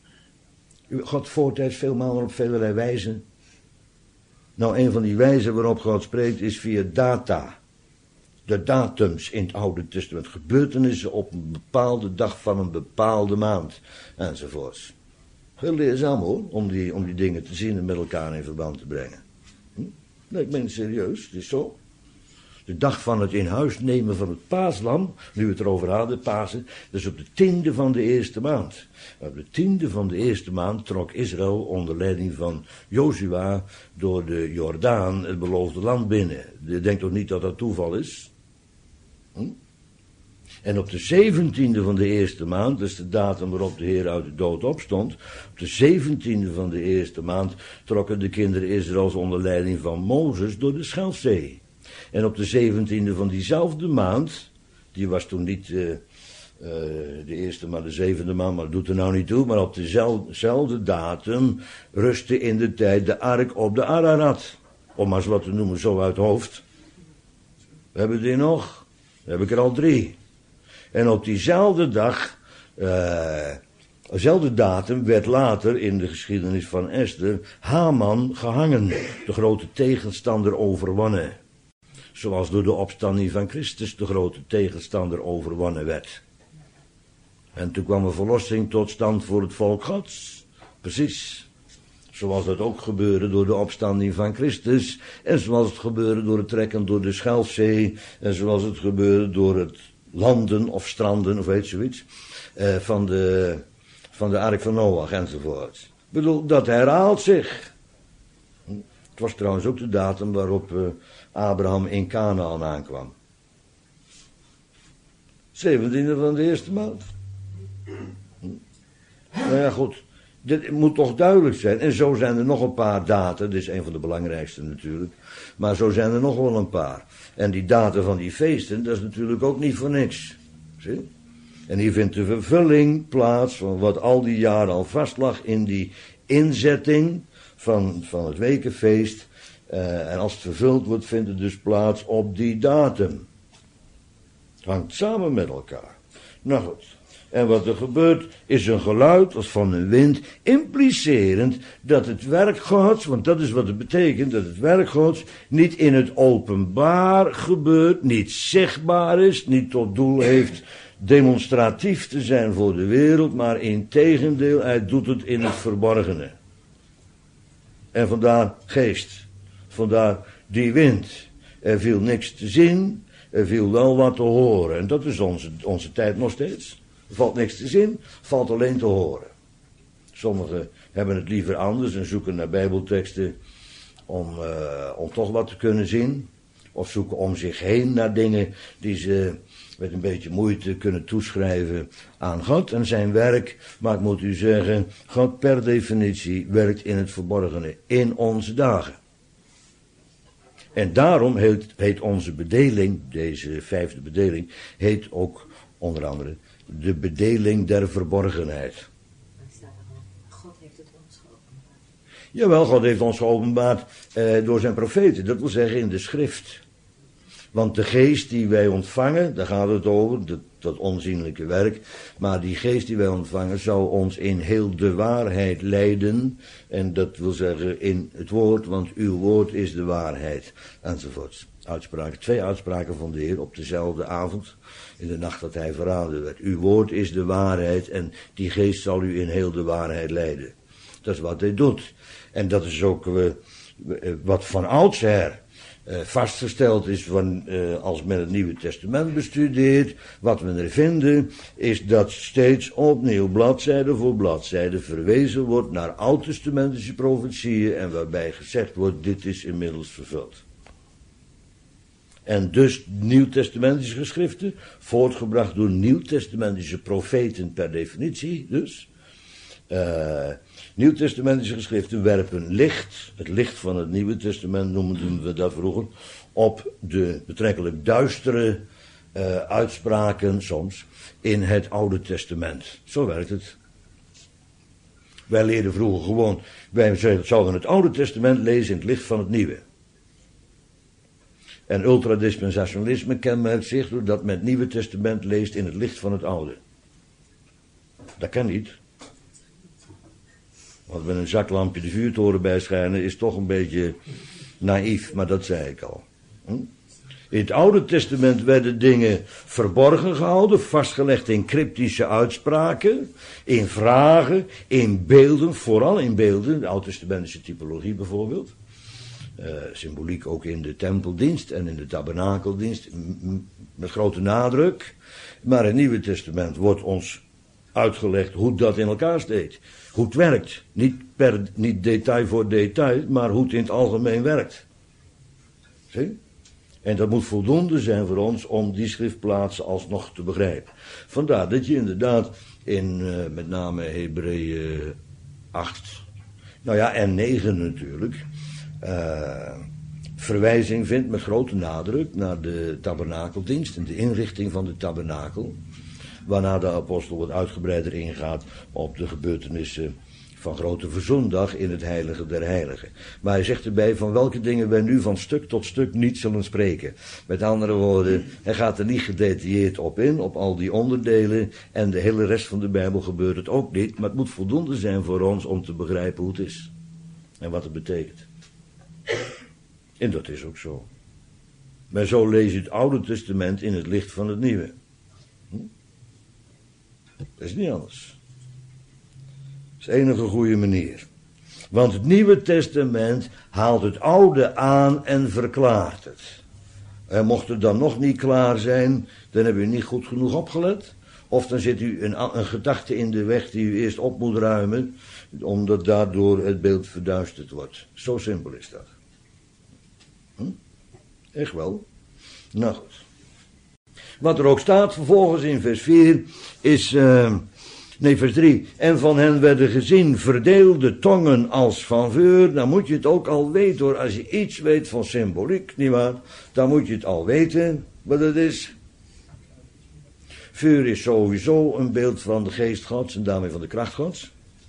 God voortijds veel malen op vele wijzen. Nou, een van die wijzen waarop God spreekt is via data. De datums in het Oude Testament. Gebeurtenissen op een bepaalde dag van een bepaalde maand. Enzovoorts. Heel leerzaam hoor, om die, om die dingen te zien en met elkaar in verband te brengen. Hm? Nee, ik meen het serieus, het is zo. De dag van het in huis nemen van het paaslam, nu we het erover hadden, Pasen, dat is op de tiende van de eerste maand. Op de tiende van de eerste maand trok Israël onder leiding van Jozua door de Jordaan het beloofde land binnen. Je denkt toch niet dat dat toeval is? Hm? En op de zeventiende van de eerste maand, dat is de datum waarop de Heer uit de dood opstond, op de zeventiende van de eerste maand trokken de kinderen Israëls onder leiding van Mozes door de Schelfzee. En op de zeventiende van diezelfde maand, die was toen niet uh, uh, de eerste maar de zevende maand, maar dat doet er nou niet toe, maar op dezelfde datum rustte in de tijd de ark op de Ararat. Om maar eens wat te noemen, zo uit het hoofd. We hebben die nog, dan heb ik er al drie. En op diezelfde dag, uh, dezelfde datum, werd later in de geschiedenis van Esther Haman gehangen, de grote tegenstander overwonnen. Zoals door de opstanding van Christus de grote tegenstander overwonnen werd. En toen kwam een verlossing tot stand voor het volk Gods. Precies. Zoals dat ook gebeurde door de opstanding van Christus. En zoals het gebeurde door het trekken door de Schelfzee. En zoals het gebeurde door het landen of stranden of weet zoiets. Eh, van, de, van de ark van Noach enzovoort. Ik bedoel, dat herhaalt zich. Het was trouwens ook de datum waarop uh, Abraham in Kanaan aankwam. zeventiende van de eerste maand. Hm. Nou ja, goed. Dit moet toch duidelijk zijn. En zo zijn er nog een paar daten. Dit is een van de belangrijkste natuurlijk. Maar zo zijn er nog wel een paar. En die daten van die feesten, dat is natuurlijk ook niet voor niks. Zie? En hier vindt de vervulling plaats van wat al die jaren al vast lag in die inzetting van, van het wekenfeest. Uh, en als het vervuld wordt, vindt het dus plaats op die datum. Het hangt samen met elkaar. Nou goed. En wat er gebeurt, is een geluid als van een wind, implicerend dat het werk Gods, want dat is wat het betekent, dat het werk Gods niet in het openbaar gebeurt, niet zichtbaar is, niet tot doel heeft demonstratief te zijn voor de wereld, maar integendeel, hij doet het in het verborgene. En vandaar geest, vandaar die wind. Er viel niks te zien, er viel wel wat te horen. En dat is onze, onze tijd nog steeds. Er valt niks te zien, valt alleen te horen. Sommigen hebben het liever anders en zoeken naar bijbelteksten om, uh, om toch wat te kunnen zien. Of zoeken om zich heen naar dingen die ze met een beetje moeite kunnen toeschrijven aan God en zijn werk. Maar ik moet u zeggen, God per definitie werkt in het verborgene in onze dagen. En daarom heet, heet onze bedeling, deze vijfde bedeling, heet ook onder andere de bedeling der verborgenheid. God heeft het ons geopenbaard. Jawel, God heeft ons geopenbaard eh, door zijn profeten, dat wil zeggen in de schrift. Want de geest die wij ontvangen, daar gaat het over, dat, dat onzienlijke werk. Maar die geest die wij ontvangen zou ons in heel de waarheid leiden. En dat wil zeggen in het woord, want uw woord is de waarheid. Enzovoorts. Uitspraken, twee uitspraken van de Heer op dezelfde avond. In de nacht dat hij verraden werd. Uw woord is de waarheid en die geest zal u in heel de waarheid leiden. Dat is wat hij doet. En dat is ook uh, wat van oudsher Uh, vastgesteld is van, uh, als men het Nieuwe Testament bestudeert, wat we er vinden, is dat steeds opnieuw bladzijde voor bladzijde verwezen wordt naar oud-testamentische profetieën en waarbij gezegd wordt, dit is inmiddels vervuld. En dus nieuwtestamentische geschriften, voortgebracht door nieuwtestamentische profeten per definitie, dus Uh, Nieuwtestamentische geschriften werpen licht, het licht van het Nieuwe Testament noemden we dat vroeger, op de betrekkelijk duistere uh, uitspraken soms in het Oude Testament. Zo werkt het. Wij leerden vroeger gewoon, wij zouden het Oude Testament lezen in het licht van het Nieuwe. En ultradispensationalisme kenmerkt zich doordat men het Nieuwe Testament leest in het licht van het Oude. Dat kan niet. Want met een zaklampje de vuurtoren bijschijnen is toch een beetje naïef, maar dat zei ik al. Hm? In het Oude Testament werden dingen verborgen gehouden, vastgelegd in cryptische uitspraken, in vragen, in beelden, vooral in beelden, de Oud-testamentische typologie bijvoorbeeld. Uh, symboliek ook in de tempeldienst en in de tabernakeldienst, m- met grote nadruk. Maar in het Nieuwe Testament wordt ons uitgelegd hoe dat in elkaar steekt. Hoe het werkt. Niet, per, niet detail voor detail, maar hoe het in het algemeen werkt. Zie? En dat moet voldoende zijn voor ons om die schriftplaatsen alsnog te begrijpen. Vandaar dat je inderdaad in uh, met name Hebreeën acht, nou ja, en negen natuurlijk, uh, verwijzing vindt met grote nadruk naar de tabernakeldienst en de inrichting van de tabernakel. Waarna de apostel wat uitgebreider ingaat op de gebeurtenissen van Grote Verzoendag in het heilige der heiligen. Maar hij zegt erbij van welke dingen wij nu van stuk tot stuk niet zullen spreken. Met andere woorden, hij gaat er niet gedetailleerd op in, op al die onderdelen. En de hele rest van de Bijbel gebeurt het ook niet. Maar het moet voldoende zijn voor ons om te begrijpen hoe het is. En wat het betekent. En dat is ook zo. Maar zo lees je het Oude Testament in het licht van het Nieuwe. Hm? Dat is niet anders. Dat is de enige goede manier. Want het Nieuwe Testament haalt het Oude aan en verklaart het. En mocht het dan nog niet klaar zijn, dan heb u niet goed genoeg opgelet. Of dan zit u een, een gedachte in de weg die u eerst op moet ruimen, omdat daardoor het beeld verduisterd wordt. Zo simpel is dat. Hm? Echt wel. Nou goed. Wat er ook staat vervolgens in vers vier is, uh, nee vers drie. En van hen werden gezien verdeelde tongen als van vuur. Dan moet je het ook al weten hoor. Als je iets weet van symboliek, nietwaar? Dan moet je het al weten wat het is. Vuur is sowieso een beeld van de geest Gods en daarmee van de kracht Gods.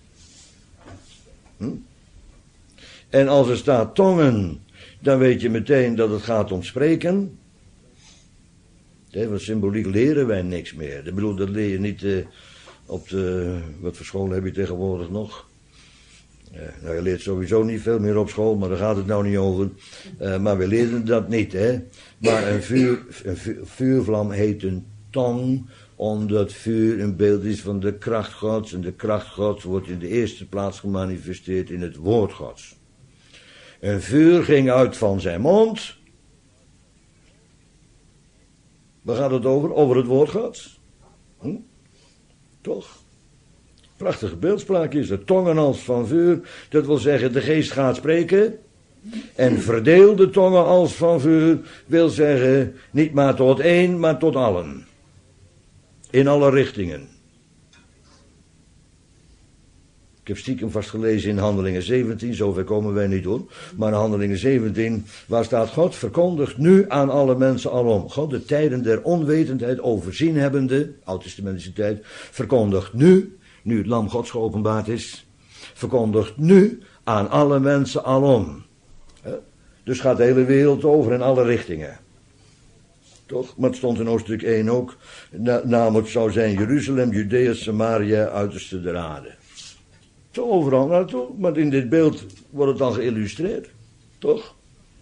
Hm? En als er staat tongen, dan weet je meteen dat het gaat om spreken. Van symboliek leren wij niks meer. Ik bedoel, dat leer je niet uh, op de... Wat voor school heb je tegenwoordig nog? Uh, nou, je leert sowieso niet veel meer op school, maar daar gaat het nou niet over. Uh, maar we leren dat niet, hè. Maar een, vuur, een vu- vuurvlam heet een tong, omdat vuur een beeld is van de kracht Gods. En de kracht Gods wordt in de eerste plaats gemanifesteerd in het woord Gods. Een vuur ging uit van zijn mond. Waar gaat het over? Over het woord Gods. Hm? Toch? Prachtige beeldspraak is er. Tongen als van vuur. Dat wil zeggen, de geest gaat spreken. En verdeelde tongen als van vuur wil zeggen, niet maar tot één, maar tot allen. In alle richtingen. Ik heb stiekem vast gelezen in Handelingen zeventien, zover komen wij niet hoor. Maar in Handelingen zeventien, waar staat God verkondigt nu aan alle mensen alom. God de tijden der onwetendheid overzien hebbende, oud-testamentische tijd, verkondigt nu, nu het lam Gods geopenbaard is, verkondigt nu aan alle mensen alom. Dus gaat de hele wereld over in alle richtingen. Toch? Maar het stond in hoofdstuk één ook, na, namelijk zou zijn Jeruzalem, Judea, Samaria, uiterste der aarde. Zo overal naartoe, maar in dit beeld wordt het dan geïllustreerd, toch?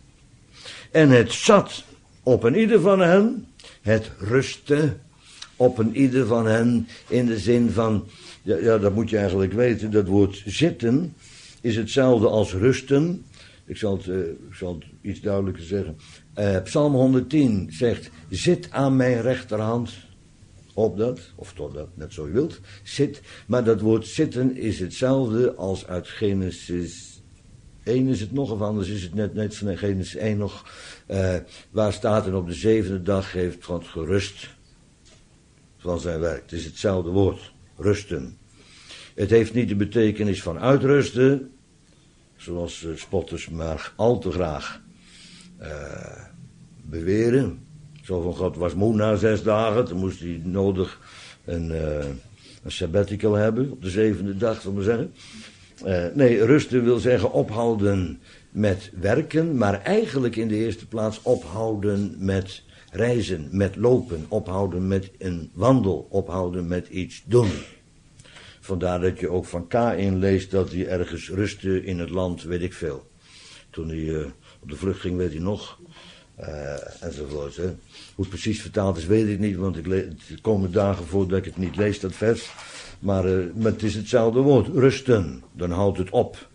En het zat op een ieder van hen, het rustte op een ieder van hen, in de zin van, ja, ja dat moet je eigenlijk weten, dat woord zitten is hetzelfde als rusten. Ik zal het, uh, ik zal het iets duidelijker zeggen. Uh, Psalm honderdtien zegt, zit aan mijn rechterhand. Op dat, of tot dat, net zo je wilt, zit. Maar dat woord zitten is hetzelfde als uit Genesis één is het nog, of anders is het net, net van Genesis één nog. Uh, waar staat en op de zevende dag heeft God gerust van zijn werk. Het is hetzelfde woord, rusten. Het heeft niet de betekenis van uitrusten, zoals uh, spotters maar al te graag uh, beweren. Zo van God was moe na zes dagen, toen moest hij nodig een, uh, een sabbatical hebben op de zevende dag, zullen we zeggen. Uh, nee, rusten wil zeggen ophouden met werken, maar eigenlijk in de eerste plaats ophouden met reizen, met lopen, ophouden met een wandel, ophouden met iets doen. Vandaar dat je ook van Kaïn leest dat hij ergens rustte in het land, weet ik veel. Toen hij uh, op de vlucht ging, weet hij nog. Uh, enzovoort. Hè. Hoe het precies vertaald is, weet ik niet, want ik le- het komen dagen voor dat ik het niet lees, dat vers. Maar, uh, maar het is hetzelfde woord, rusten, dan houdt het op.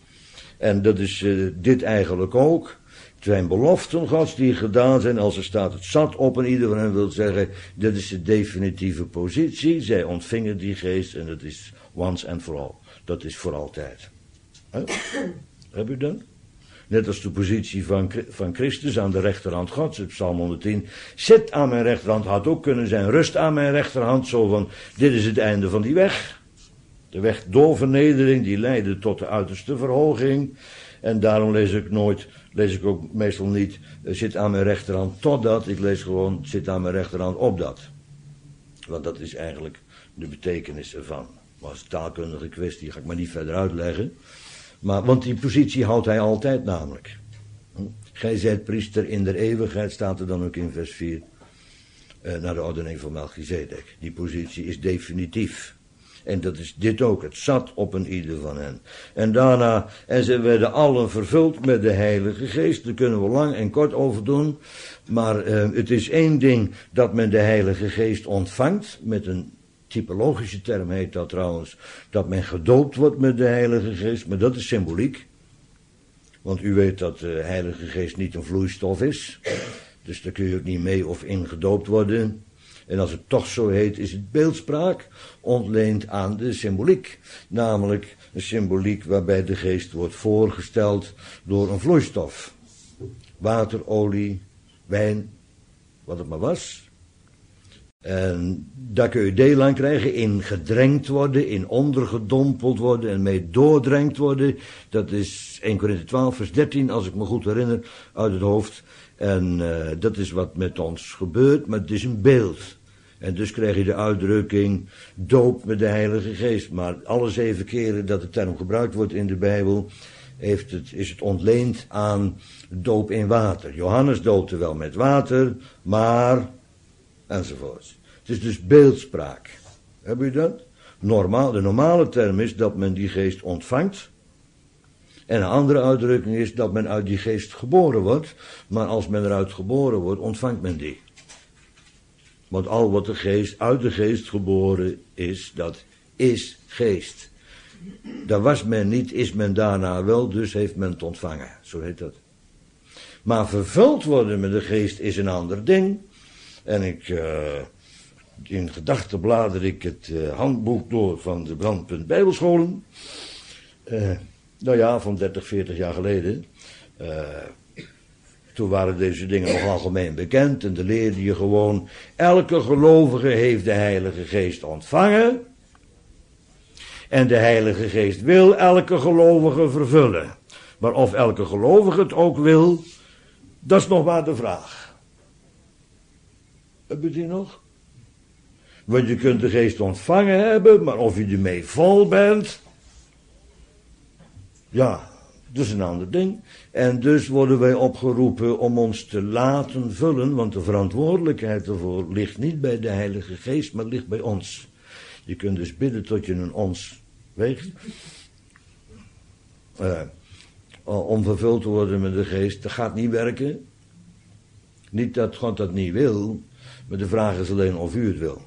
En dat is uh, dit eigenlijk ook. Het zijn beloften Gods die gedaan zijn, als er staat het zat op en ieder van hen wil zeggen, dit is de definitieve positie. Zij ontvingen die geest en dat is once and for all. Dat is voor altijd. Huh? Heb u dat? Net als de positie van, van Christus aan de rechterhand Gods, het Psalm honderdtien. Zit aan mijn rechterhand had ook kunnen zijn, rust aan mijn rechterhand, zo van, dit is het einde van die weg. De weg door vernedering, die leidde tot de uiterste verhoging. En daarom lees ik nooit, lees ik ook meestal niet, zit aan mijn rechterhand totdat. Ik lees gewoon, zit aan mijn rechterhand opdat. Want dat is eigenlijk de betekenis ervan. Maar als taalkundige kwestie ga ik maar niet verder uitleggen. Maar, want die positie houdt hij altijd namelijk. Gij zijt priester in der eeuwigheid, staat er dan ook in vers vier. Uh, naar de ordening van Melchizedek. Die positie is definitief. En dat is dit ook, het zat op een ieder van hen. En daarna, en ze werden allen vervuld met de Heilige Geest. Daar kunnen we lang en kort over doen. Maar uh, het is één ding dat men de Heilige Geest ontvangt, met een typologische term heet dat trouwens, dat men gedoopt wordt met de Heilige Geest, maar dat is symboliek. Want u weet dat de Heilige Geest niet een vloeistof is, dus daar kun je ook niet mee of in gedoopt worden. En als het toch zo heet, is het beeldspraak ontleend aan de symboliek. Namelijk een symboliek waarbij de geest wordt voorgesteld door een vloeistof. Water, olie, wijn, wat het maar was. En daar kun je deel aan krijgen, in gedrenkt worden, in ondergedompeld worden en mee doordrenkt worden. Dat is Eerste Korinthe twaalf vers dertien, als ik me goed herinner, uit het hoofd. En uh, dat is wat met ons gebeurt, maar het is een beeld. En dus krijg je de uitdrukking doop met de Heilige Geest. Maar alle zeven keren dat de term gebruikt wordt in de Bijbel, heeft het, is het ontleend aan doop in water. Johannes doopte wel met water, maar enzovoort. Het is dus beeldspraak. Heb u dat? Normaal, de normale term is dat men die geest ontvangt. En een andere uitdrukking is dat men uit die geest geboren wordt. Maar als men eruit geboren wordt, ontvangt men die. Want al wat de geest uit de geest geboren is, dat is geest. Daar was men niet, is men daarna wel, dus heeft men het ontvangen. Zo heet dat. Maar vervuld worden met de geest is een ander ding. En ik, uh, in gedachten blader ik het uh, handboek door van de Brandpunt Bijbelscholen. Uh, nou ja, van dertig, veertig jaar geleden. Uh, toen waren deze dingen nog algemeen bekend. En dan leerde je gewoon, elke gelovige heeft de Heilige Geest ontvangen. En de Heilige Geest wil elke gelovige vervullen. Maar of elke gelovige het ook wil, dat is nog maar de vraag. Heb je die nog? Want je kunt de Geest ontvangen hebben, maar of je ermee vol bent, ja, dat is een ander ding. En dus worden wij opgeroepen om ons te laten vullen, want de verantwoordelijkheid ervoor ligt niet bij de Heilige Geest, maar ligt bij ons. Je kunt dus bidden tot je een ons weegt. Uh, om vervuld te worden met de Geest, dat gaat niet werken. Niet dat God dat niet wil, maar de vraag is alleen of u het wil.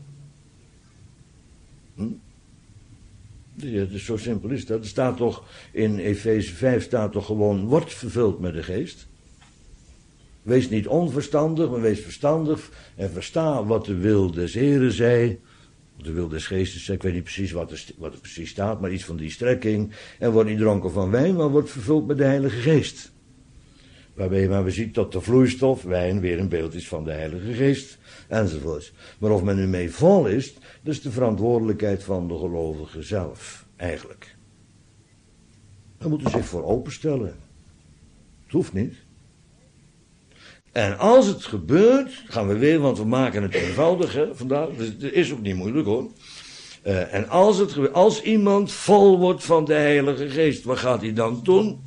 Hm? Ja, dus zo simpel is dat. Er staat toch in Efeze vijf staat toch gewoon, wordt vervuld met de Geest. Wees niet onverstandig, maar wees verstandig en versta wat de wil des Heren zij. De wil des Geestes zij, ik weet niet precies wat er, wat er precies staat, maar iets van die strekking. En word niet dronken van wijn, maar wordt vervuld met de Heilige Geest. Waarbij maar we zien dat de vloeistof, wijn, weer een beeld is van de Heilige Geest, enzovoorts. Maar of men er mee vol is, dat is de verantwoordelijkheid van de gelovige zelf, eigenlijk. Daar moeten ze zich voor openstellen. Het hoeft niet. En als het gebeurt, gaan we weer, want we maken het eenvoudig hè, vandaag, dus het is ook niet moeilijk hoor. Uh, en als, het gebeurt, als iemand vol wordt van de Heilige Geest, wat gaat hij dan doen?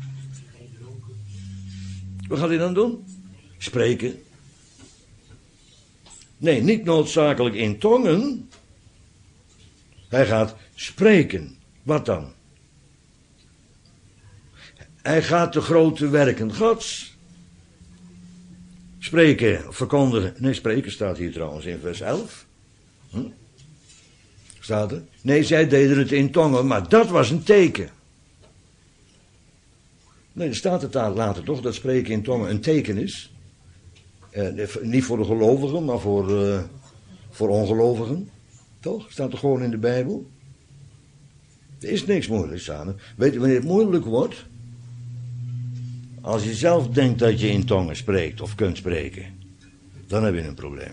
Wat gaat hij dan doen? Spreken. Nee, niet noodzakelijk in tongen. Hij gaat spreken. Wat dan? Hij gaat de grote werken Gods spreken, verkondigen. Nee, spreken staat hier trouwens in vers elf. Hm? Staat er? Nee, zij deden het in tongen, maar dat was een teken. Nee, er staat het daar later toch, dat spreken in tongen een teken is. Eh, niet voor de gelovigen, maar voor, uh, voor ongelovigen. Toch? Staat er gewoon in de Bijbel. Er is niks moeilijks aan. Weet je wanneer het moeilijk wordt? Als je zelf denkt dat je in tongen spreekt of kunt spreken. Dan heb je een probleem.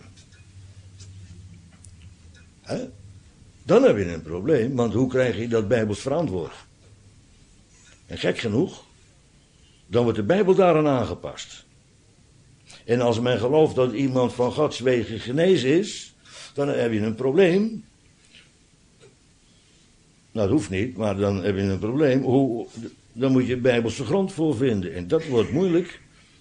Hè? Dan heb je een probleem, want hoe krijg je dat Bijbels verantwoord? En gek genoeg, dan wordt de Bijbel daaraan aangepast. En als men gelooft dat iemand van Gods wegen genezen is, dan heb je een probleem. Nou, dat hoeft niet, maar dan heb je een probleem. Hoe, dan moet je Bijbelse grond voor vinden. En dat wordt moeilijk.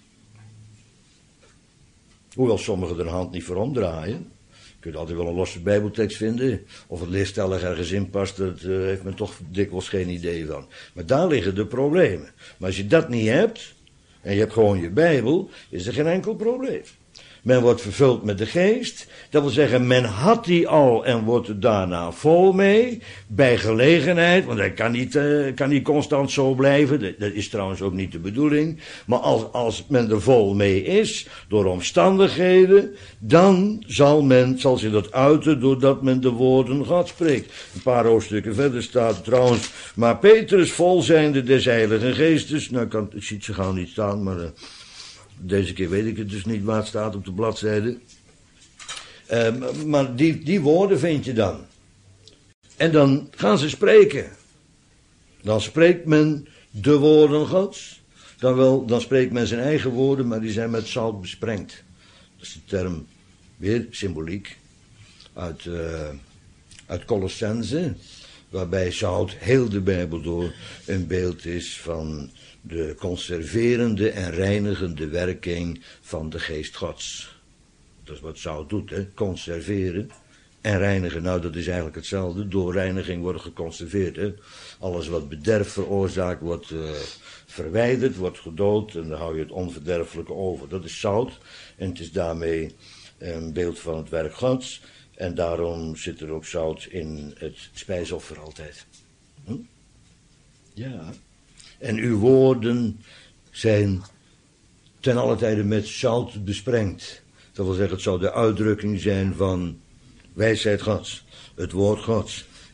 Hoewel sommigen er hand niet voor omdraaien. Je kunt altijd wel een losse Bijbeltekst vinden. Of het leerstellig ergens in past, daar uh, heeft men toch dikwijls geen idee van. Maar daar liggen de problemen. Maar als je dat niet hebt, en je hebt gewoon je Bijbel, is er geen enkel probleem. Men wordt vervuld met de Geest. Dat wil zeggen, men had die al en wordt er daarna vol mee. Bij gelegenheid, want hij kan niet, uh, kan niet constant zo blijven. Dat, dat is trouwens ook niet de bedoeling. Maar als, als men er vol mee is, door omstandigheden, dan zal men, zal zich dat uiten doordat men de woorden God spreekt. Een paar hoofdstukken verder staat trouwens, maar Petrus vol zijnde des Heiligen Geestes. Nou, ik, kan, ik zie het zo gauw niet staan, maar... Uh, Deze keer weet ik het dus niet waar het staat op de bladzijde. Uh, maar die, die woorden vind je dan. En dan gaan ze spreken. Dan spreekt men de woorden Gods. Dan, wel, dan spreekt men zijn eigen woorden, maar die zijn met zout besprengd. Dat is de term, weer symboliek, uit, uh, uit Colossense. Waarbij zout heel de Bijbel door een beeld is van de conserverende en reinigende werking van de geest Gods. Dat is wat zout doet, hè? Conserveren en reinigen. Nou, dat is eigenlijk hetzelfde. Door reiniging wordt geconserveerd, hè? Alles wat bederf veroorzaakt wordt uh, verwijderd, wordt gedood en dan hou je het onverderfelijke over. Dat is zout en het is daarmee een beeld van het werk Gods. En daarom zit er ook zout in het spijsoffer altijd. Hm? Ja. En uw woorden zijn ten alle tijde met zout besprengd. Dat wil zeggen, het zou de uitdrukking zijn van wijsheid Gods, het woord Gods.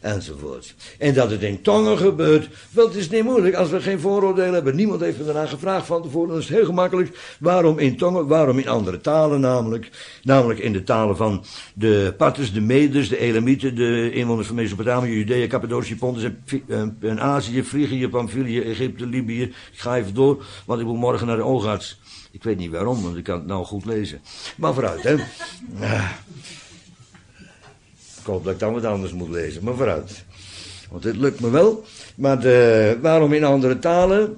enzovoort. En dat het in tongen gebeurt, wel, het is niet moeilijk als we geen vooroordelen hebben. Niemand heeft me daarna gevraagd van tevoren, dan is het heel gemakkelijk. Waarom in tongen, waarom in andere talen namelijk? Namelijk in de talen van de Parters, de Meders, de Elamieten, de inwoners van Mesopotamië, Judea, Cappadocië, Pontus en, en Azië, Frigië, Pamphylië, Egypte, Libië. Ik ga even door, want ik moet morgen naar de oogarts. Ik weet niet waarom, want ik kan het nou goed lezen. Maar vooruit, hè. Ik hoop dat ik dan wat anders moet lezen, maar vooruit. Want dit lukt me wel. Maar de, waarom in andere talen?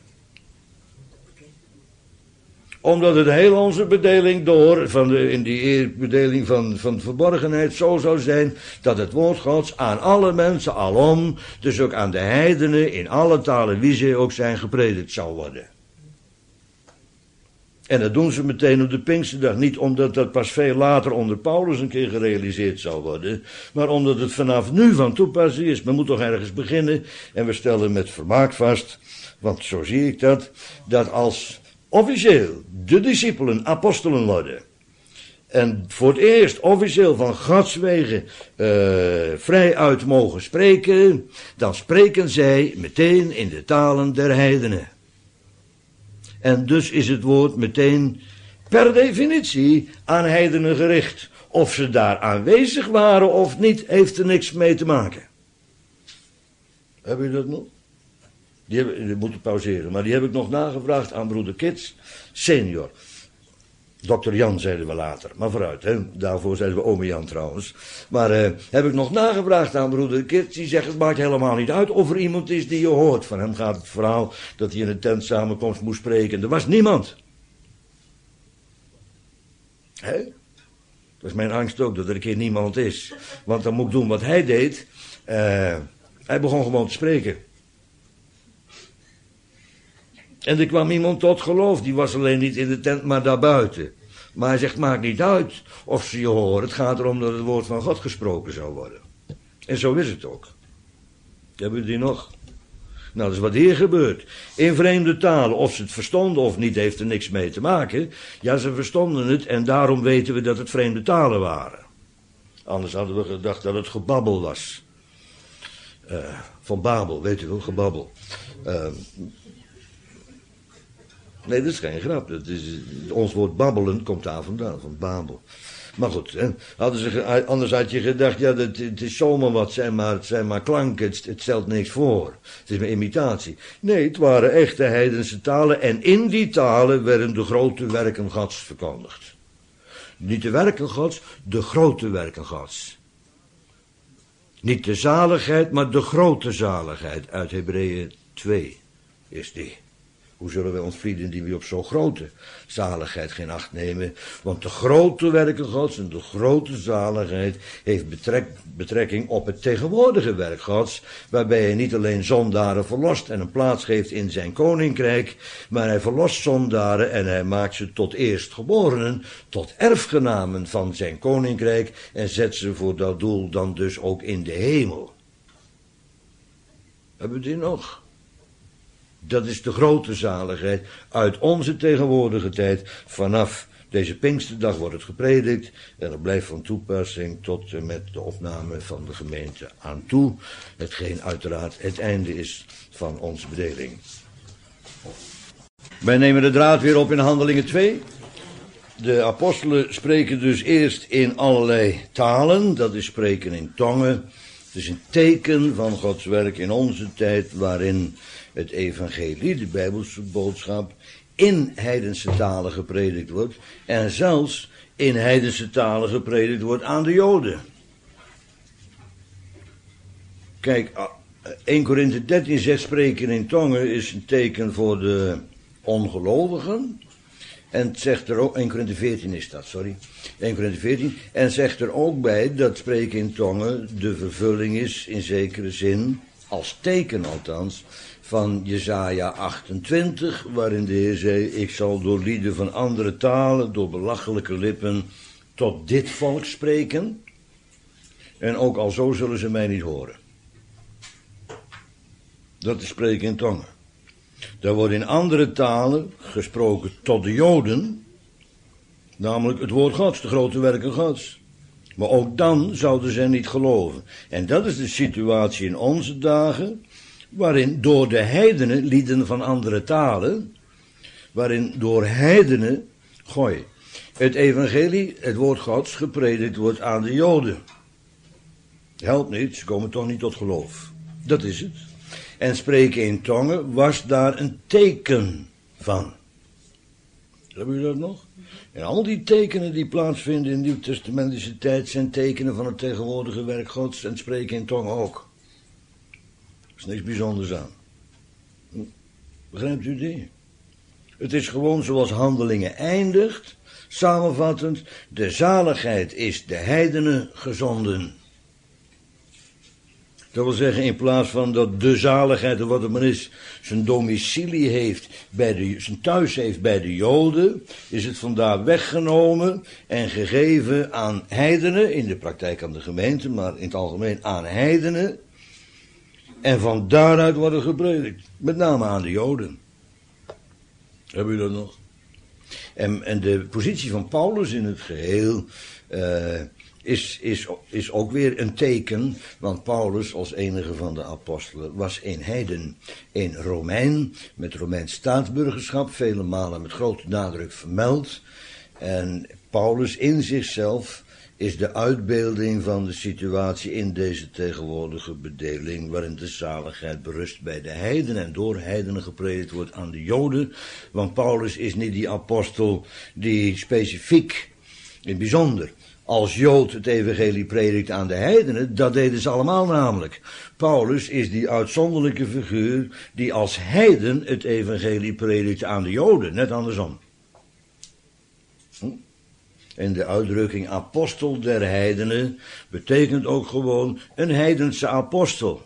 Omdat het heel onze bedeling door, van de, in die bedeling van, van verborgenheid, zo zou zijn dat het woord Gods aan alle mensen alom, dus ook aan de heidenen, in alle talen, wie ze ook zijn, gepredikt zou worden. En dat doen ze meteen op de Pinksterdag. Niet omdat dat pas veel later onder Paulus een keer gerealiseerd zou worden, maar omdat het vanaf nu van toepassing is. Men moet toch ergens beginnen. En we stellen met vermaak vast, want zo zie ik dat, dat als officieel de discipelen apostelen worden, en voor het eerst officieel van Gods wegen uh, vrij uit mogen spreken, dan spreken zij meteen in de talen der heidenen. En dus is het woord meteen per definitie aan heidenen gericht. Of ze daar aanwezig waren of niet, heeft er niks mee te maken. Heb je dat nog? Die heb, die moeten pauzeren, maar die heb ik nog nagevraagd aan broeder Kits, senior. dokter Jan zeiden we later, maar vooruit, hè? Daarvoor zeiden we ome Jan trouwens. Maar uh, heb ik nog nagevraagd aan broeder Kits, die zegt het maakt helemaal niet uit of er iemand is die je hoort. Van hem gaat het verhaal dat hij in een tentsamenkomst moest spreken. Er was niemand. Hè? Dat is mijn angst ook, dat er een keer niemand is. Want dan moet ik doen wat hij deed. Uh, hij begon gewoon te spreken. En er kwam iemand tot geloof, die was alleen niet in de tent, maar daarbuiten. Maar hij zegt, maakt niet uit of ze je horen. Het gaat erom dat het woord van God gesproken zou worden. En zo is het ook. Hebben we die nog? Nou, dat is wat hier gebeurt. In vreemde talen, of ze het verstonden of niet, heeft er niks mee te maken. Ja, ze verstonden het en daarom weten we dat het vreemde talen waren. Anders hadden we gedacht dat het gebabbel was. Uh, van Babel, weet u wel, gebabbel. Uh, Nee, dat is geen grap. Dat is, ons woord babbelen komt daar vandaan, van Babel. Maar goed, hè, hadden ze, anders had je gedacht, ja, dat, het is zomaar wat, het zijn maar, het zijn maar klanken, het, het stelt niks voor. Het is maar imitatie. Nee, het waren echte heidense talen en in die talen werden de grote werken Gods verkondigd. Niet de werken Gods, de grote werken Gods. Niet de zaligheid, maar de grote zaligheid. Uit Hebreeën twee is die. Hoe zullen wij ons vrienden die we op zo'n grote zaligheid geen acht nemen? Want de grote werken Gods en de grote zaligheid heeft betrek, betrekking op het tegenwoordige werk Gods, waarbij hij niet alleen zondaren verlost en een plaats geeft in zijn koninkrijk, maar hij verlost zondaren en hij maakt ze tot eerstgeborenen, tot erfgenamen van zijn koninkrijk en zet ze voor dat doel dan dus ook in de hemel. Hebben we die nog? Dat is de grote zaligheid uit onze tegenwoordige tijd. Vanaf deze Pinksterdag wordt het gepredikt en dat blijft van toepassing tot en met de opname van de gemeente aan toe. Hetgeen uiteraard het einde is van onze bedeling. Wij nemen de draad weer op in Handelingen twee. De apostelen spreken dus eerst in allerlei talen, dat is spreken in tongen. Het is een teken van Gods werk in onze tijd waarin het evangelie, de Bijbelse boodschap, in heidense talen gepredikt wordt en zelfs in heidense talen gepredikt wordt aan de Joden. Kijk, eerste Korinthe dertien zegt spreken in tongen is een teken voor de ongelovigen. En het zegt er ook, eerste Korinthe veertien is dat, sorry. eerste Korinthe veertien. En zegt er ook bij dat spreken in tongen de vervulling is, in zekere zin, als teken althans, van Jesaja achtentwintig, waarin de Heer zei, ik zal door lieden van andere talen, door belachelijke lippen, tot dit volk spreken. En ook al zo zullen ze mij niet horen. Dat is spreken in tongen. Daar wordt in andere talen gesproken tot de Joden, namelijk het woord Gods, de grote werken Gods. Maar ook dan zouden zij niet geloven. En dat is de situatie in onze dagen, waarin door de heidenen, lieden van andere talen, waarin door heidenen, gooi, het evangelie, het woord Gods, gepredikt wordt aan de Joden. Helpt niet, ze komen toch niet tot geloof. Dat is het. En spreken in tongen was daar een teken van. Hebben jullie dat nog? En al die tekenen die plaatsvinden in de Nieuwtestamentische tijd zijn tekenen van het tegenwoordige werk Gods en spreken in tongen ook. Er is niks bijzonders aan. Begrijpt u die? Het is gewoon zoals Handelingen eindigt, samenvattend, de zaligheid is de heidenen gezonden. Dat wil zeggen, in plaats van dat de zaligheid, of wat het maar is, zijn domicilie heeft, bij de, zijn thuis heeft bij de Joden, is het vandaar weggenomen en gegeven aan heidenen, in de praktijk aan de gemeente, maar in het algemeen aan heidenen. En van daaruit worden gepredikt, met name aan de Joden. Hebben jullie dat nog? En, en de positie van Paulus in het geheel uh, is, is, is ook weer een teken, want Paulus als enige van de apostelen was een heiden, een Romein, met Romeins staatsburgerschap, vele malen met grote nadruk vermeld. En Paulus in zichzelf is de uitbeelding van de situatie in deze tegenwoordige bedeling, waarin de zaligheid berust bij de heidenen en door heidenen gepredikt wordt aan de Joden. Want Paulus is niet die apostel die specifiek, in het bijzonder, als Jood het evangelie predikt aan de heidenen, dat deden ze allemaal namelijk. Paulus is die uitzonderlijke figuur die als heiden het evangelie predikt aan de Joden, net andersom. Hm? En de uitdrukking apostel der heidenen betekent ook gewoon een heidense apostel.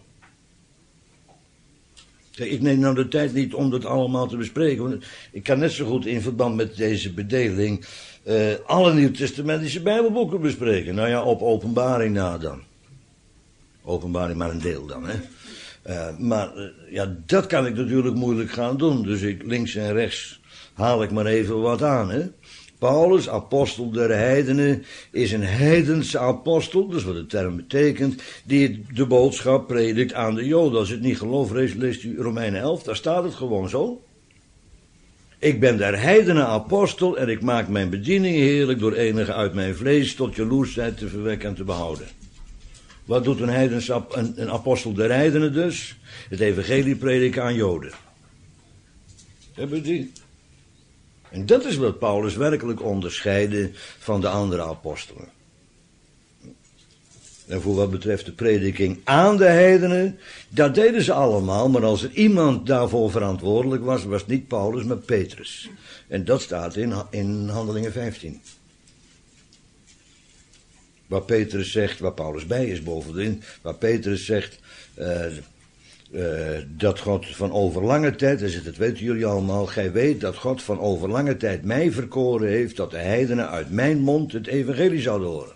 Kijk, ik neem nou de tijd niet om dat allemaal te bespreken, want ik kan net zo goed in verband met deze bedeling uh, alle Nieuwtestamentische Bijbelboeken bespreken. Nou ja, op openbaring na dan. Openbaring maar een deel dan, hè. Uh, maar uh, ja, dat kan ik natuurlijk moeilijk gaan doen, dus ik links en rechts haal ik maar even wat aan, hè. Paulus, apostel der heidenen, is een heidense apostel, dat is wat de term betekent, die de boodschap predikt aan de Joden. Als u het niet gelooft, leest u Romeinen elf, daar staat het gewoon zo. Ik ben der heidenen apostel en ik maak mijn bediening heerlijk door enige uit mijn vlees tot jaloersheid te verwekken en te behouden. Wat doet een, heidens, een, een apostel der heidenen dus? Het evangelie prediken aan Joden. Hebben we die? En dat is wat Paulus werkelijk onderscheidde van de andere apostelen. En voor wat betreft de prediking aan de heidenen, dat deden ze allemaal, maar als er iemand daarvoor verantwoordelijk was, was het niet Paulus, maar Petrus. En dat staat in, in Handelingen vijftien. Waar Petrus zegt, waar Paulus bij is bovendien, waar Petrus zegt uh, uh, dat God van overlange tijd, dus dat weten jullie allemaal, gij weet dat God van overlange tijd mij verkoren heeft, dat de heidenen uit mijn mond het evangelie zouden horen.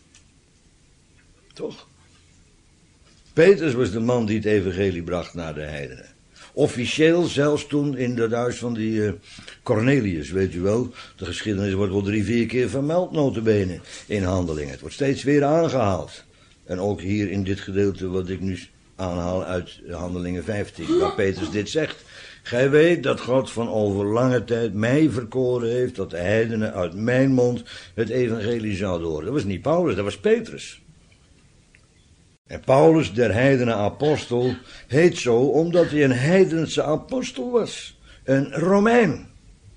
Toch? Petrus was de man die het evangelie bracht naar de heidenen. Officieel zelfs toen in het huis van die uh, Cornelius, weet u wel. De geschiedenis wordt wel drie, vier keer vermeld, nota bene, in Handelingen. Het wordt steeds weer aangehaald. En ook hier in dit gedeelte wat ik nu aanhaal uit Handelingen vijftien, waar Petrus dit zegt. Gij weet dat God van over lange tijd mij verkoren heeft, dat de heidenen uit mijn mond het evangelie zouden horen. Dat was niet Paulus, dat was Petrus. En Paulus, der heidenen apostel, heet zo omdat hij een heidense apostel was. Een Romein.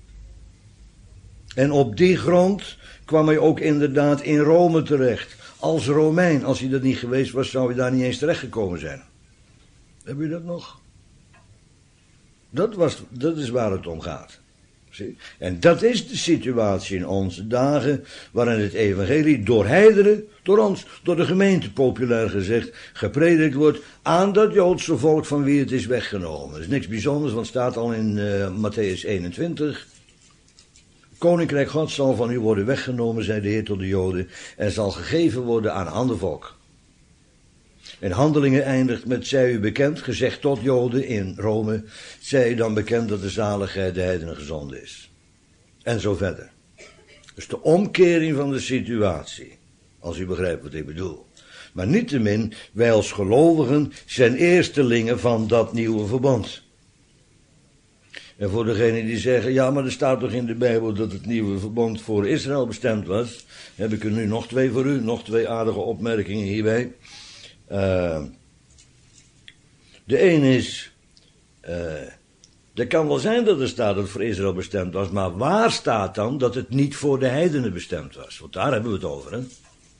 En op die grond kwam hij ook inderdaad in Rome terecht. Als Romein. Als hij dat niet geweest was, zou hij daar niet eens terechtgekomen zijn. Heb je dat nog? Dat, was, dat is waar het om gaat. Zie? En dat is de situatie in onze dagen, waarin het evangelie door heidenen, door ons, door de gemeente populair gezegd, gepredikt wordt aan dat Joodse volk van wie het is weggenomen. Dat is niks bijzonders, want het staat al in uh, Matthäus eenentwintig. Koninkrijk God zal van u worden weggenomen, zei de Heer tot de Joden, en zal gegeven worden aan een ander volk. En Handelingen eindigt met, zij u bekend, gezegd tot Joden in Rome, zij u dan bekend dat de zaligheid de heidenen gezonden is. En zo verder. Dus de omkering van de situatie. Als u begrijpt wat ik bedoel. Maar niettemin, wij als gelovigen zijn eerstelingen van dat nieuwe verbond. En voor degenen die zeggen, ja, maar er staat toch in de Bijbel dat het nieuwe verbond voor Israël bestemd was, heb ik er nu nog twee voor u, nog twee aardige opmerkingen hierbij. Uh, de een is, uh, er kan wel zijn dat er staat dat het voor Israël bestemd was, maar waar staat dan dat het niet voor de heidenen bestemd was? Want daar hebben we het over, hè.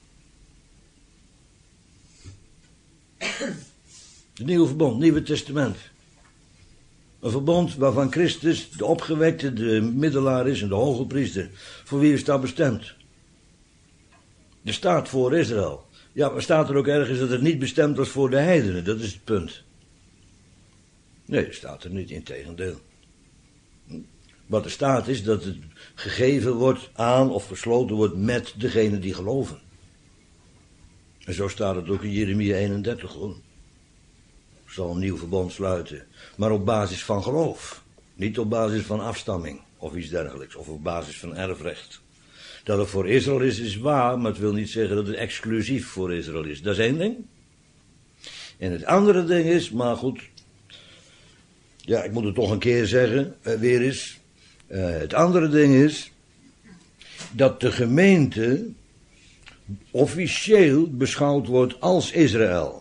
Het nieuwe verbond, het Nieuwe Testament. Een verbond waarvan Christus de opgewekte, de middelaar is en de hoge priester. Voor wie is dat bestemd? Er staat voor Israël. Ja, maar staat er ook ergens dat het niet bestemd was voor de heidenen? Dat is het punt. Nee, dat staat er niet, integendeel. Wat er staat is dat het gegeven wordt aan of gesloten wordt met degenen die geloven. En zo staat het ook in Jeremia eenendertig, hoor. Zal een nieuw verbond sluiten. Maar op basis van geloof. Niet op basis van afstamming. Of iets dergelijks. Of op basis van erfrecht. Dat het voor Israël is, is waar. Maar het wil niet zeggen dat het exclusief voor Israël is. Dat is één ding. En het andere ding is, maar goed. Ja, ik moet het toch een keer zeggen. Uh, weer eens. Uh, het andere ding is. Dat de gemeente officieel beschouwd wordt als Israël.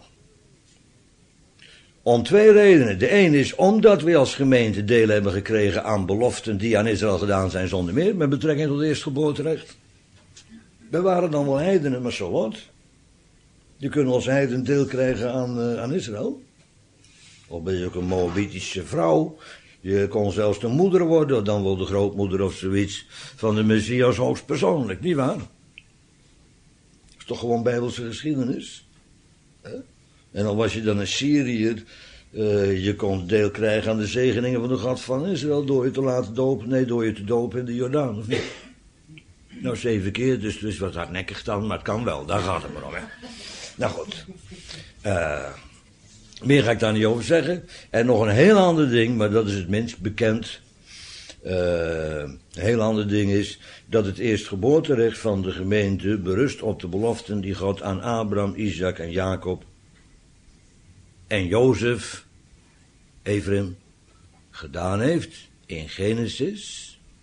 Om twee redenen. De een is omdat we als gemeente deel hebben gekregen aan beloften die aan Israël gedaan zijn zonder meer, met betrekking tot eerstgeboorterecht. We waren dan wel heidenen, maar zo wat. Je kunt als heiden deel krijgen aan, uh, aan Israël. Of ben je ook een Moabitische vrouw. Je kon zelfs de moeder worden, dan wel de grootmoeder of zoiets, van de Messias hoogstpersoonlijk, niet waar? Dat is toch gewoon Bijbelse geschiedenis? Hè? En dan was je dan een Syriër, uh, je kon deel krijgen aan de zegeningen van de God van Israël door je te laten dopen, nee, door je te dopen in de Jordaan, of niet? Nou, zeven keer, dus, dus wat hardnekkig dan, maar het kan wel, daar gaat het maar om, hè. Nou goed, uh, meer ga ik daar niet over zeggen. En nog een heel ander ding, maar dat is het minst bekend. Uh, een heel ander ding is dat het eerstgeboorterecht van de gemeente berust op de beloften die God aan Abraham, Isaac en Jacob en Jozef, Ephraim, gedaan heeft in Genesis.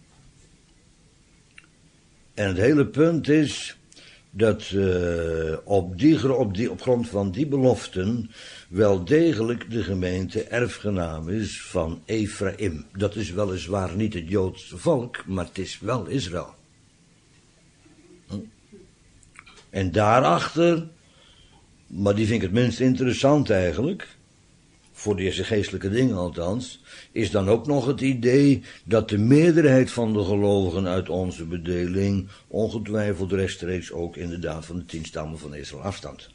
En het hele punt is dat uh, op, die, op, die, op grond van die beloften wel degelijk de gemeente erfgenaam is van Ephraim. Dat is weliswaar niet het Joodse volk, maar het is wel Israël. Hm? En daarachter, maar die vind ik het minst interessant eigenlijk, voor deze geestelijke dingen althans, is dan ook nog het idee dat de meerderheid van de gelovigen uit onze bedeling ongetwijfeld rechtstreeks ook inderdaad van de tien stammen van Israël afstamt.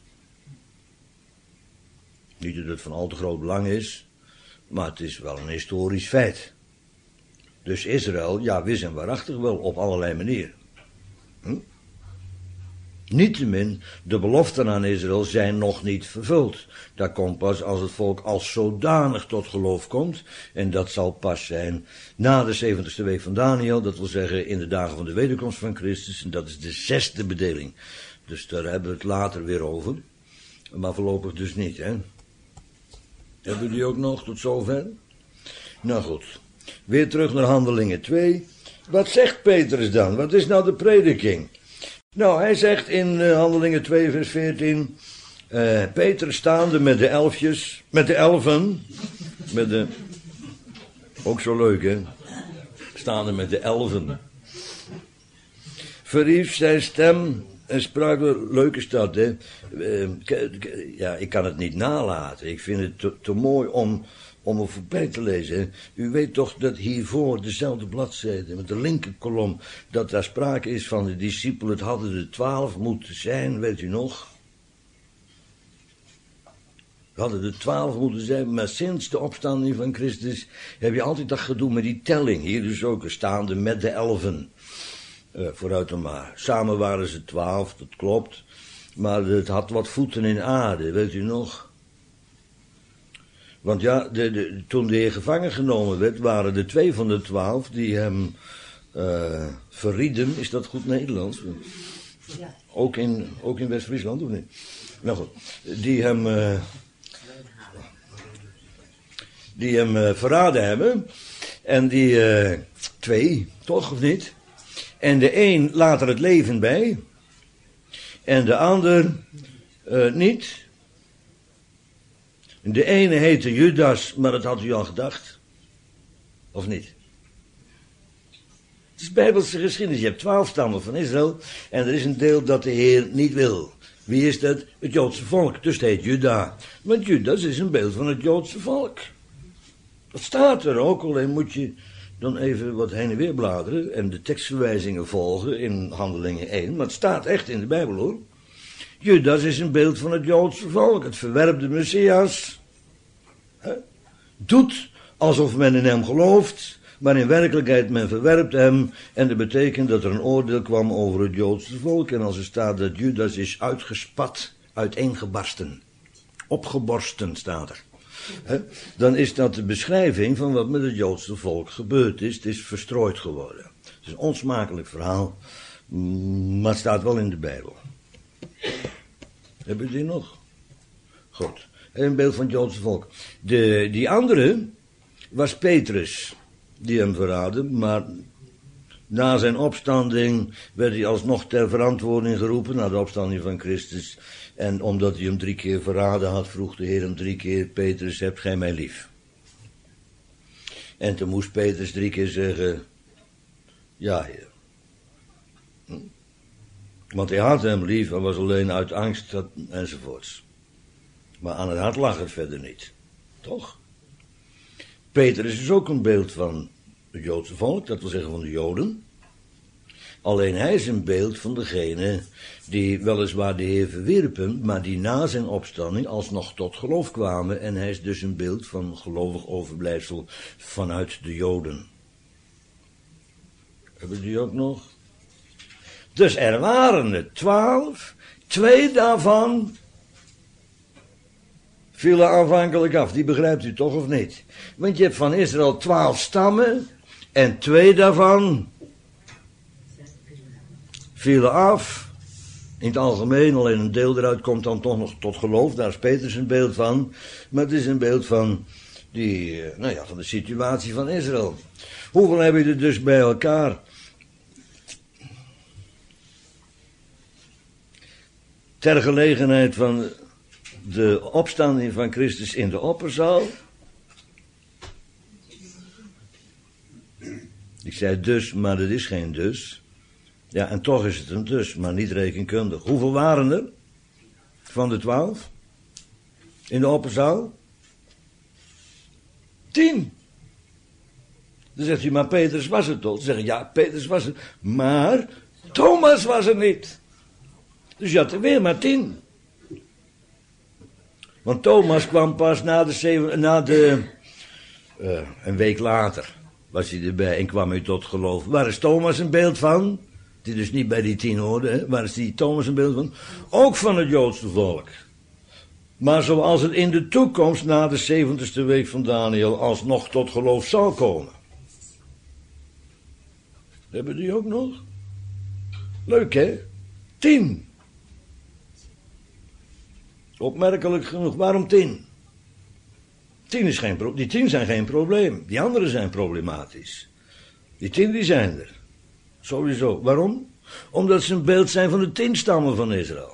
Niet dat het van al te groot belang is, maar het is wel een historisch feit. Dus Israël, ja, wis en waarachtig wel op allerlei manieren. Hm? Niettemin, de beloften aan Israël zijn nog niet vervuld. Dat komt pas als het volk als zodanig tot geloof komt. En dat zal pas zijn na de zeventigste week van Daniel. Dat wil zeggen in de dagen van de wederkomst van Christus. En dat is de zesde bedeling. Dus daar hebben we het later weer over. Maar voorlopig dus niet, hè. Hebben jullie ook nog tot zover? Nou goed. Weer terug naar Handelingen twee. Wat zegt Petrus dan? Wat is nou de prediking? Nou, hij zegt in uh, Handelingen twee vers veertien... Uh, Petrus staande met de elfjes, met de elfen, met de... Ook zo leuk, hè? Staande met de elfen. Verhief zijn stem en sprak, leuk is dat, hè? Uh, ja, ik kan het niet nalaten. Ik vind het te, te mooi om... om er voorbij te lezen. Hè. U weet toch dat hiervoor dezelfde bladzijde, met de linkerkolom, dat daar sprake is van de discipelen, het hadden er twaalf moeten zijn, weet u nog? Het hadden er twaalf moeten zijn, maar sinds de opstanding van Christus heb je altijd dat gedoe met die telling. Hier dus ook, staande met de elfen. Uh, vooruit dan maar. Samen waren ze twaalf, dat klopt. Maar het had wat voeten in aarde, weet u nog? Want ja, de, de, toen de heer gevangen genomen werd, waren er twee van de twaalf die hem uh, verrieden, is dat goed Nederlands? Ja. Ook in, ook in West-Friesland, of niet? Nou goed, die hem, uh, die hem uh, verraden hebben. En die uh, twee, toch of niet? En de een laat er het leven bij. En de ander uh, niet. De ene heette Judas, maar dat had u al gedacht. Of niet? Het is Bijbelse geschiedenis. Je hebt twaalf stammen van Israël. En er is een deel dat de Heer niet wil. Wie is dat? Het Joodse volk. Dus het heet Juda. Want Judas is een beeld van het Joodse volk. Dat staat er ook. Alleen moet je dan even wat heen en weer bladeren. En de tekstverwijzingen volgen in Handelingen één. Maar het staat echt in de Bijbel, hoor. Judas is een beeld van het Joodse volk. Het verwerpt de Messias. He? Doet alsof men in hem gelooft. Maar in werkelijkheid men verwerpt hem. En dat betekent dat er een oordeel kwam over het Joodse volk. En als er staat dat Judas is uitgespat, uiteengebarsten. Opgeborsten staat er. He? Dan is dat de beschrijving van wat met het Joodse volk gebeurd is. Het is verstrooid geworden. Het is een onsmakelijk verhaal. Maar het staat wel in de Bijbel. Hebben jullie die nog? Goed. Een beeld van het Joodse volk. De, die andere was Petrus. Die hem verraadde. Maar na zijn opstanding werd hij alsnog ter verantwoording geroepen. Na de opstanding van Christus. En omdat hij hem drie keer verraden had, vroeg de Heer hem drie keer: Petrus, hebt gij mij lief? En toen moest Petrus drie keer zeggen: ja, Heer. Hm? Want hij had hem lief en was alleen uit angst enzovoorts. Maar aan het hart lag het verder niet. Toch? Petrus is ook een beeld van het Joodse volk, dat wil zeggen van de Joden. Alleen hij is een beeld van degene die weliswaar de Heer verwierpen, maar die na zijn opstanding alsnog tot geloof kwamen. En hij is dus een beeld van gelovig overblijfsel vanuit de Joden. Hebben die ook nog? Dus er waren er twaalf, twee daarvan vielen aanvankelijk af. Die begrijpt u toch of niet? Want je hebt van Israël twaalf stammen en twee daarvan vielen af. In het algemeen, alleen een deel eruit komt dan toch nog tot geloof. Daar is Petrus een beeld van. Maar het is een beeld van, die, nou ja, van de situatie van Israël. Hoeveel hebben jullie er dus bij elkaar? Ter gelegenheid van de opstanding van Christus in de opperzaal. Ik zei dus, maar dat is geen dus. Ja, en toch is het een dus, maar niet rekenkundig. Hoeveel waren er van de twaalf in de opperzaal? Tien. Dan zegt hij, maar Petrus was het toch? Dan zeg je, ja, Petrus was het. Maar Thomas was er niet. Dus je had er weer maar tien. Want Thomas kwam pas na de, zeven, na de uh, een week later was hij erbij en kwam hij tot geloof. Waar is Thomas een beeld van? Die dus niet bij die tien hoorde, hè? Waar is die Thomas een beeld van? Ook van het Joodse volk. Maar zoals het in de toekomst na de zeventigste week van Daniel alsnog tot geloof zal komen. Hebben die ook nog? Leuk, hè? Tien. Opmerkelijk genoeg. Waarom tien? Tien is geen pro- die tien zijn geen probleem. Die anderen zijn problematisch. Die tien die zijn er. Sowieso. Waarom? Omdat ze een beeld zijn van de tien stammen van Israël.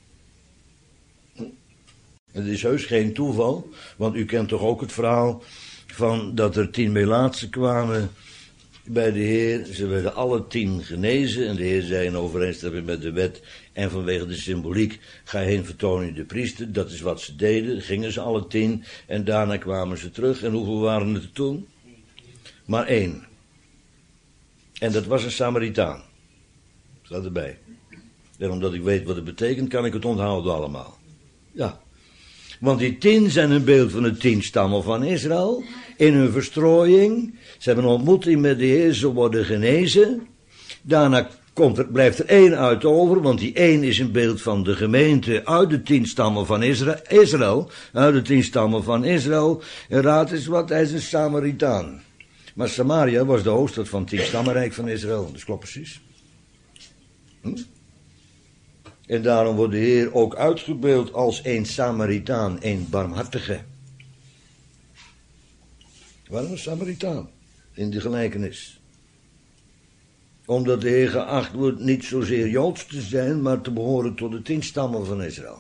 Het is heus geen toeval. Want u kent toch ook het verhaal van dat er tien melaatsen kwamen bij de Heer. Ze werden alle tien genezen. En de Heer zei in overeenstemming met de wet en vanwege de symboliek: ga heen, vertoon je de priester. Dat is wat ze deden. Gingen ze alle tien. En daarna kwamen ze terug. En hoeveel waren het er toen? Maar één. En dat was een Samaritaan. Staat erbij. En omdat ik weet wat het betekent, kan ik het onthouden allemaal. Ja. Want die tien zijn een beeld van de tien stammen van Israël. In hun verstrooiing. Ze hebben een ontmoeting met de Heer. Ze worden genezen. Daarna komt er, blijft er één uit over. Want die één is een beeld van de gemeente uit de tien stammen van Israël. Israël uit de tien stammen van Israël. En raad eens wat, hij is een Samaritaan. Maar Samaria was de hoofdstad van het tien stammenrijk van Israël. Dat klopt precies. Hm? En daarom wordt de Heer ook uitgebeeld als een Samaritaan, een barmhartige. Waarom een Samaritaan in de gelijkenis? Omdat de Heer geacht wordt niet zozeer Joods te zijn, maar te behoren tot de tien stammen van Israël.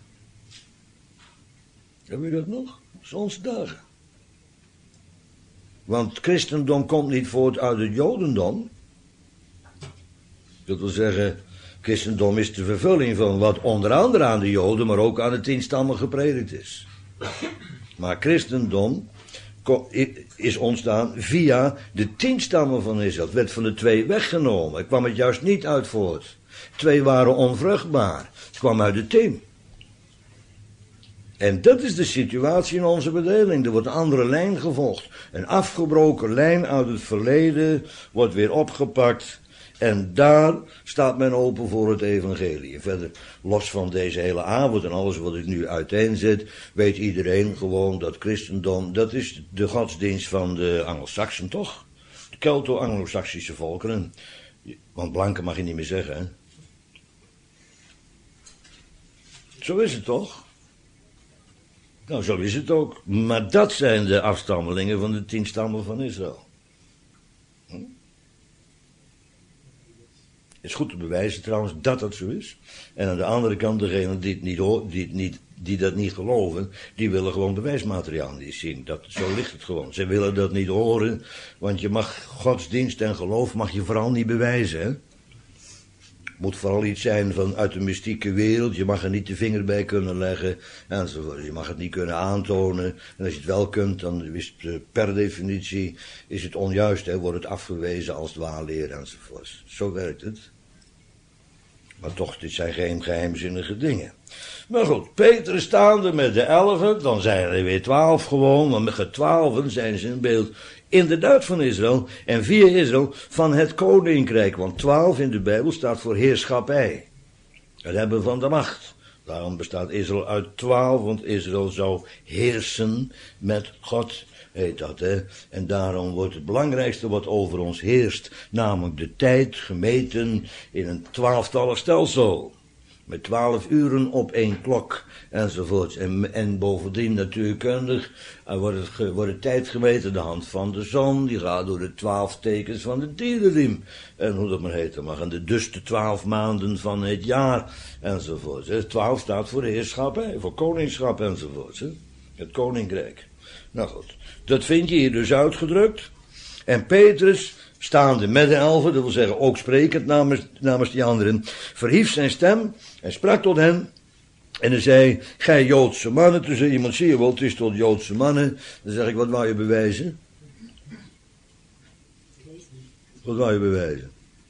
Heb je dat nog? Dat is onze dagen. Want het christendom komt niet voort uit het jodendom. Dat wil zeggen, christendom is de vervulling van wat onder andere aan de Joden, maar ook aan de tien stammen gepredikt is. Maar christendom is ontstaan via de tien stammen van Israël. Het werd van de twee weggenomen. Er kwam het juist niet uit voort. Twee waren onvruchtbaar. Het kwam uit de tien. En dat is de situatie in onze bedeling. Er wordt een andere lijn gevolgd. Een afgebroken lijn uit het verleden wordt weer opgepakt. En daar staat men open voor het evangelie. Verder, los van deze hele avond en alles wat ik nu uiteenzet, weet iedereen gewoon dat christendom, dat is de godsdienst van de Angelsaksen, toch? De Kelto-Anglo-Saxische volkeren. Want blanken mag je niet meer zeggen, hè? Zo is het toch? Nou, zo is het ook. Maar dat zijn de afstammelingen van de tien stammen van Israël. Hm? Het is goed te bewijzen trouwens dat dat zo is. En aan de andere kant, degenen die, het niet, die, het niet, die dat niet geloven, die willen gewoon bewijsmateriaal niet zien. Dat, zo ligt het gewoon. Ze willen dat niet horen, want je mag godsdienst en geloof mag je vooral niet bewijzen. Hè? Het moet vooral iets zijn van uit de mystieke wereld. Je mag er niet de vinger bij kunnen leggen enzovoort. Je mag het niet kunnen aantonen. En als je het wel kunt, dan is het per definitie is het onjuist. Hè? Wordt het afgewezen als dwaalleer enzovoort. Zo werkt het. Maar toch, dit zijn geen geheimzinnige dingen. Maar goed, Petrus staande met de elfen, dan zijn er weer twaalf gewoon, maar met de twaalfen zijn ze in beeld inderdaad van Israël en via Israël van het koninkrijk. Want twaalf in de Bijbel staat voor heerschappij. Het hebben van de macht. Daarom bestaat Israël uit twaalf, want Israël zou heersen met God. Heet dat, hè? En daarom wordt het belangrijkste wat over ons heerst, namelijk de tijd gemeten in een twaalftallig stelsel. Met twaalf uren op één klok, enzovoort. En, en bovendien natuurkundig uh, wordt, het ge, wordt de tijd gemeten, de hand van de zon, die gaat door de twaalf tekens van de dierenriem. En hoe dat maar heet, mag. En de, dus de twaalf maanden van het jaar, enzovoort. Hè. twaalf staat voor de heerschappij, voor koningschap, enzovoort. Hè. Het koninkrijk. Nou goed, dat vind je hier dus uitgedrukt. En Petrus, staande met de elfen, dat wil zeggen ook sprekend namens, namens die anderen, verhief zijn stem en sprak tot hen. En hij zei, gij Joodse mannen, toen zei iemand, zie je wel, het is tot Joodse mannen. Dan zeg ik, wat wou je bewijzen? Wat wou je bewijzen?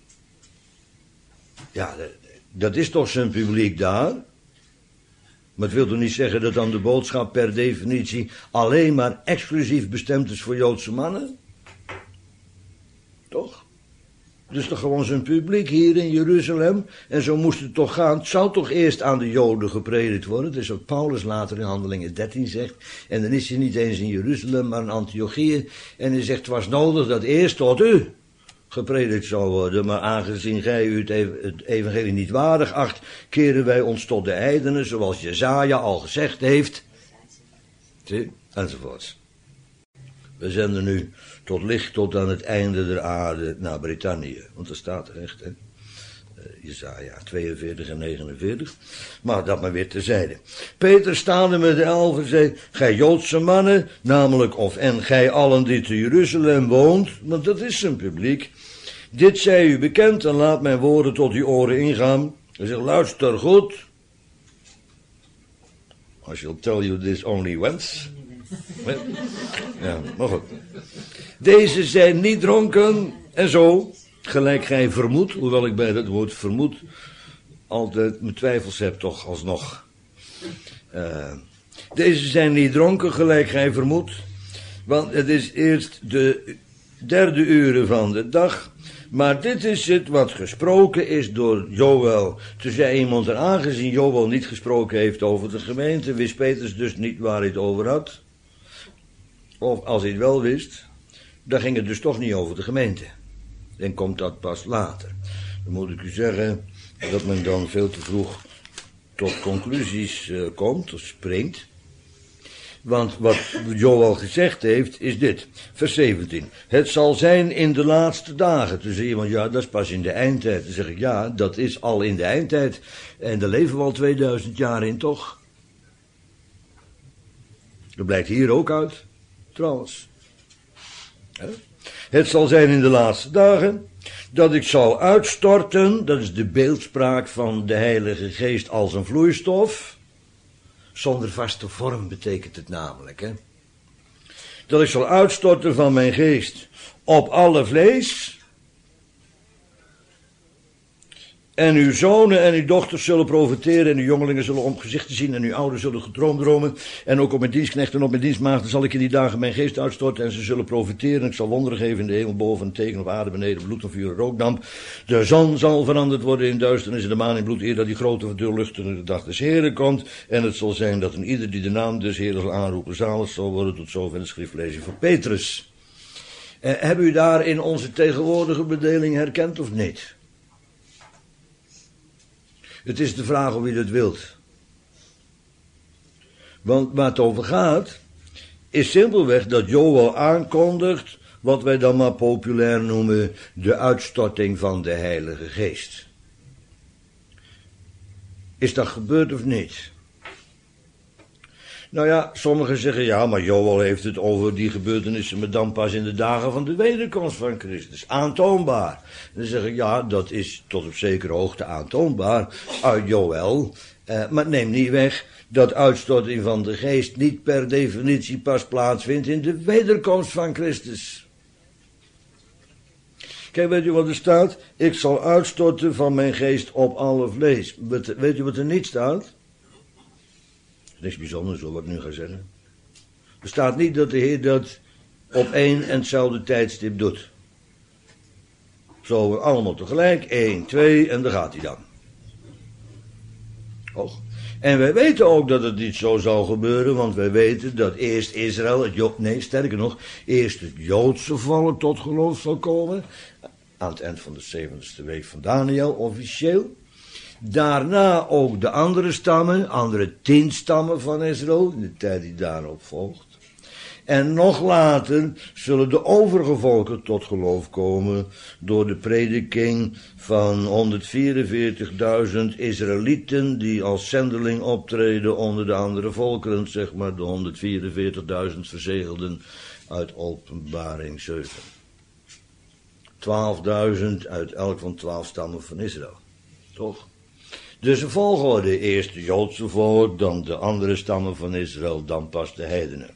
Ja, dat, dat is toch zijn publiek daar? Maar het wil toch niet zeggen dat dan de boodschap per definitie alleen maar exclusief bestemd is voor Joodse mannen? Toch? Dus toch gewoon zijn publiek hier in Jeruzalem. En zo moest het toch gaan. Het zou toch eerst aan de Joden gepredikt worden. Dat is wat Paulus later in Handelingen dertien zegt. En dan is hij niet eens in Jeruzalem, maar in Antiochië. En hij zegt, het was nodig dat eerst tot u gepredikt zou worden. Maar aangezien gij u het evangelie niet waardig acht, keren wij ons tot de heidenen, zoals Jesaja al gezegd heeft. Zie, enzovoorts. We zenden nu tot licht tot aan het einde der aarde naar Brittannië. Want dat staat er echt, hè. Jesaja tweeënveertig en negenenveertig. Maar dat maar weer terzijde. Peter staande met de elfen zei, gij Joodse mannen, namelijk of en gij allen die te Jeruzalem woont, want dat is zijn publiek. Dit zij u bekend en laat mijn woorden tot uw oren ingaan. Hij zegt, luister goed. I shall tell you this only once. Ja, maar goed. Deze zijn niet dronken en zo, gelijk gij vermoedt, hoewel ik bij dat woord vermoed altijd mijn twijfels heb toch alsnog. Uh, deze zijn niet dronken, gelijk gij vermoedt, want het is eerst de derde uren van de dag. Maar dit is het wat gesproken is door Joël. Toen zei iemand, en aangezien Joël niet gesproken heeft over de gemeente, wist Petrus dus niet waar hij het over had. Of als hij het wel wist, dan ging het dus toch niet over de gemeente. Dan komt dat pas later. Dan moet ik u zeggen dat men dan veel te vroeg tot conclusies uh, komt, of springt. Want wat Joël gezegd heeft, is dit. Vers zeventien. Het zal zijn in de laatste dagen. Toen zei iemand, ja, dat is pas in de eindtijd. Dan zeg ik, ja, dat is al in de eindtijd. En daar leven we al tweeduizend jaar in, toch? Dat blijkt hier ook uit, trouwens. Het zal zijn in de laatste dagen dat ik zal uitstorten, dat is de beeldspraak van de Heilige Geest als een vloeistof. Zonder vaste vorm betekent het namelijk, hè. Dat ik zal uitstorten van mijn geest op alle vlees. En uw zonen en uw dochters zullen profiteren en uw jongelingen zullen om gezichten zien en uw ouderen zullen gedroomd dromen. En ook op mijn dienstknechten en op mijn dienstmaagden zal ik in die dagen mijn geest uitstorten en ze zullen profiteren. Ik zal wonderen geven in de hemel boven, een teken op aarde beneden, bloed en vuur en rookdamp. De zon zal veranderd worden in duisternis en de maan in bloed, eer dat die grote verduurluchtende dag des Heren komt. En het zal zijn dat een ieder die de naam des Heren zal aanroepen zalig zal worden. Tot zover de schriftlezing van Petrus. Eh, hebben u daar in onze tegenwoordige bedeling herkend of niet? Het is de vraag of wie dat wilt. Want waar het over gaat, is simpelweg dat Joël aankondigt wat wij dan maar populair noemen de uitstorting van de Heilige Geest. Is dat gebeurd of niet? Nou ja, sommigen zeggen ja, maar Joël heeft het over die gebeurtenissen, maar dan pas in de dagen van de wederkomst van Christus. Aantoonbaar. En dan zeggen ja, dat is tot op zekere hoogte aantoonbaar uit Joël. Eh, maar neem niet weg dat uitstorting van de geest niet per definitie pas plaatsvindt in de wederkomst van Christus. Kijk, weet je wat er staat? Ik zal uitstorten van mijn geest op alle vlees. Weet je wat er niet staat? Niks bijzonders hoor, wat ik nu ga zeggen. Er staat niet dat de Heer dat op één en hetzelfde tijdstip doet. Zo allemaal tegelijk, één, twee en daar gaat hij dan. Och. En wij weten ook dat het niet zo zal gebeuren, want wij weten dat eerst Israël, het Jo- nee sterker nog, eerst het Joodse volk tot geloof zal komen. Aan het eind van de zeventigste week van Daniel, officieel. Daarna ook de andere stammen, andere tien stammen van Israël, in de tijd die daarop volgt. En nog later zullen de overige volken tot geloof komen door de prediking van honderdvierenveertigduizend Israëlieten die als zendeling optreden onder de andere volkeren, zeg maar de honderdvierenveertigduizend verzegelden uit Openbaring zeven. twaalfduizend uit elk van twaalf stammen van Israël, toch? Dus een volgorde, eerst de Joodse volk, dan de andere stammen van Israël, dan pas de heidenen.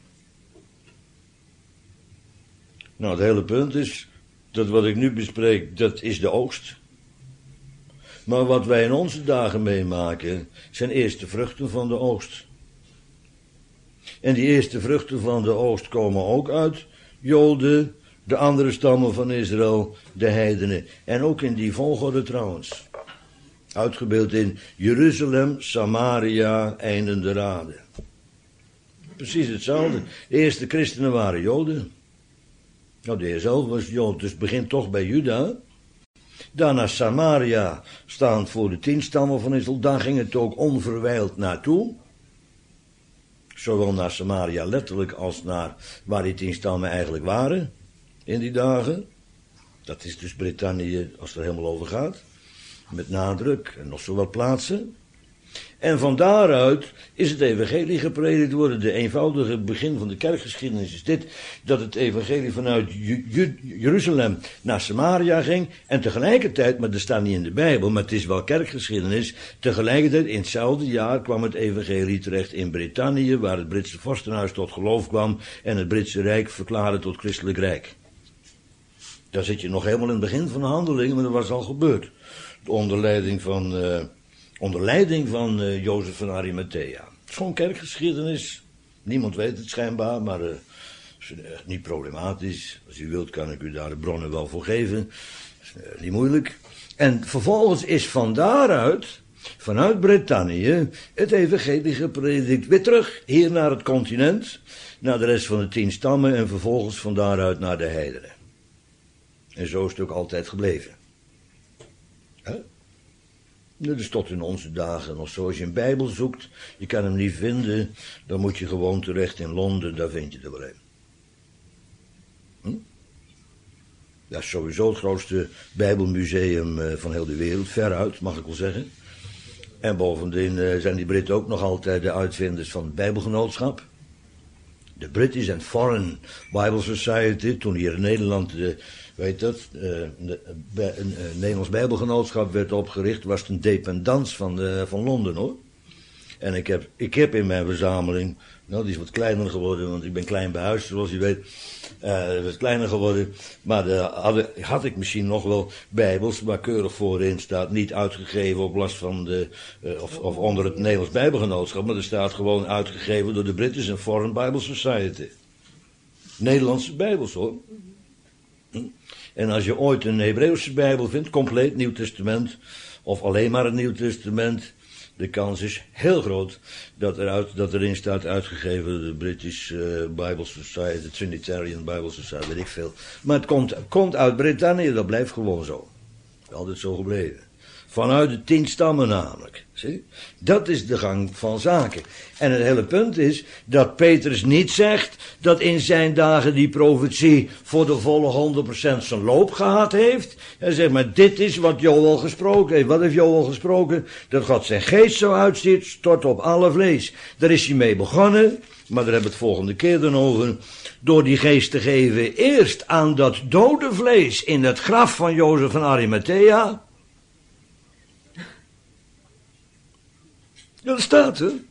Nou, het hele punt is, dat wat ik nu bespreek, dat is de oogst. Maar wat wij in onze dagen meemaken, zijn eerst de vruchten van de oogst. En die eerste vruchten van de oogst komen ook uit Joden, de andere stammen van Israël, de heidenen. En ook in die volgorde trouwens. Uitgebeeld in Jeruzalem, Samaria, eindende raden. Precies hetzelfde. De eerste christenen waren Joden. Nou, de Heer zelf was Jood, dus het begint toch bij Juda. Daarna Samaria, staand voor de tien stammen van Israël. Daar ging het ook onverwijld naartoe. Zowel naar Samaria letterlijk als naar waar die tien stammen eigenlijk waren. In die dagen. Dat is dus Brittannië, als het er helemaal over gaat. Met nadruk en nog zo wat plaatsen. En van daaruit is het evangelie gepredikt worden. De eenvoudige begin van de kerkgeschiedenis is dit. Dat het evangelie vanuit Ju- Ju- Jeruzalem naar Samaria ging. En tegelijkertijd, maar dat staat niet in de Bijbel, maar het is wel kerkgeschiedenis. Tegelijkertijd in hetzelfde jaar kwam het evangelie terecht in Brittannië. Waar het Britse vorstenhuis tot geloof kwam. En het Britse Rijk verklaarde tot christelijk rijk. Daar zit je nog helemaal in het begin van de handelingen, maar dat was al gebeurd. Onder leiding van, uh, onder leiding van uh, Jozef van Arimathea. Het is gewoon kerkgeschiedenis. Niemand weet het schijnbaar, maar uh, is uh, niet problematisch. Als u wilt kan ik u daar de bronnen wel voor geven. Is uh, niet moeilijk. En vervolgens is van daaruit, vanuit Brittannië, het evangelie gepredikt weer terug. Hier naar het continent, naar de rest van de tien stammen en vervolgens van daaruit naar de heidenen. En zo is het ook altijd gebleven. Huh? Dat is tot in onze dagen nog zo. Als je een Bijbel zoekt, je kan hem niet vinden, dan moet je gewoon terecht in Londen, daar vind je er wel een. Hm? Dat is sowieso het grootste Bijbelmuseum van heel de wereld, veruit, mag ik wel zeggen. En bovendien zijn die Britten ook nog altijd de uitvinders van het Bijbelgenootschap. De British and Foreign Bible Society, toen hier in Nederland, de, weet dat, een Nederlands Bijbelgenootschap werd opgericht, was het een dependance van, de, van Londen, hoor. En ik heb, ik heb in mijn verzameling, nou die is wat kleiner geworden, want ik ben klein bij huis, zoals je weet, uh, wat kleiner geworden, maar de, had, had ik misschien nog wel Bijbels waar keurig voorin staat, niet uitgegeven op last van de, uh, of, of onder het Nederlands Bijbelgenootschap, maar er staat gewoon uitgegeven door de British and Foreign Bible Society. Nederlandse Bijbels, hoor. Hm? En als je ooit een Hebreeuwse Bijbel vindt, compleet Nieuw Testament, of alleen maar het Nieuw Testament, de kans is heel groot dat, eruit, dat erin staat uitgegeven door de British uh, Bible Society, de Trinitarian Bible Society, weet ik veel. Maar het komt, komt uit Brittannië, dat blijft gewoon zo. Altijd zo gebleven. Vanuit de tien stammen namelijk. Zie? Dat is de gang van zaken. En het hele punt is dat Petrus niet zegt dat in zijn dagen die profetie voor de volle honderd procent zijn loop gehad heeft. Hij zegt maar dit is wat Joël gesproken heeft. Wat heeft Joël gesproken? Dat God zijn geest zo uitziet, stort op alle vlees. Daar is hij mee begonnen, maar daar hebben we het volgende keer dan over. Door die geest te geven eerst aan dat dode vlees in het graf van Jozef van Arimathea. Ja, dat staat er.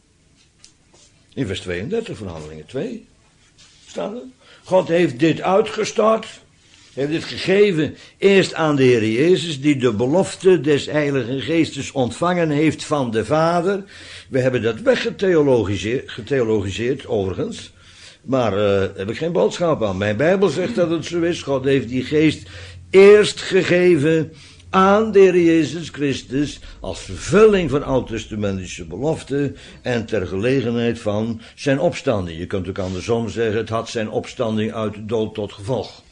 In vers tweeëndertig van Handelingen twee. Staat er. God heeft dit uitgestort. Heeft dit gegeven eerst aan de Heer Jezus, die de belofte des Heiligen Geestes ontvangen heeft van de Vader. We hebben dat weggetheologiseerd, getheologiseerd overigens. Maar uh, daar heb ik geen boodschap aan. Mijn Bijbel zegt dat het zo is. God heeft die geest eerst gegeven aan de Heer Jezus Christus als vervulling van oud-testamentische beloften en ter gelegenheid van zijn opstanding. Je kunt ook andersom zeggen, het had zijn opstanding uit de dood tot gevolg.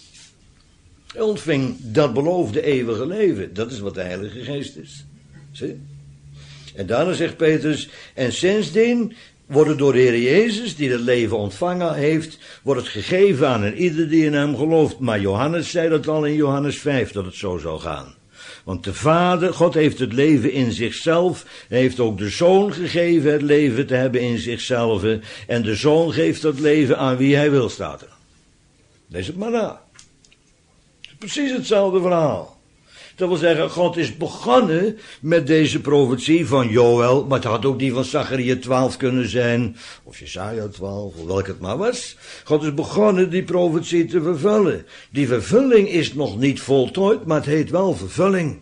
Hij ontving dat beloofde eeuwige leven. Dat is wat de Heilige Geest is. Zie? En daarna zegt Petrus, en sindsdien wordt het door de Heer Jezus, die het leven ontvangen heeft, wordt het gegeven aan een ieder die in hem gelooft. Maar Johannes zei dat al in Johannes vijf, dat het zo zou gaan. Want de Vader, God heeft het leven in zichzelf, hij heeft ook de Zoon gegeven het leven te hebben in zichzelf. En de Zoon geeft dat leven aan wie hij wil, staat er. Lees het maar na. Precies hetzelfde verhaal. Dat wil zeggen, God is begonnen met deze profetie van Joël, maar het had ook die van Zacharia twaalf kunnen zijn, of Jesaja twaalf, of welk het maar was. God is begonnen die profetie te vervullen. Die vervulling is nog niet voltooid, maar het heet wel vervulling.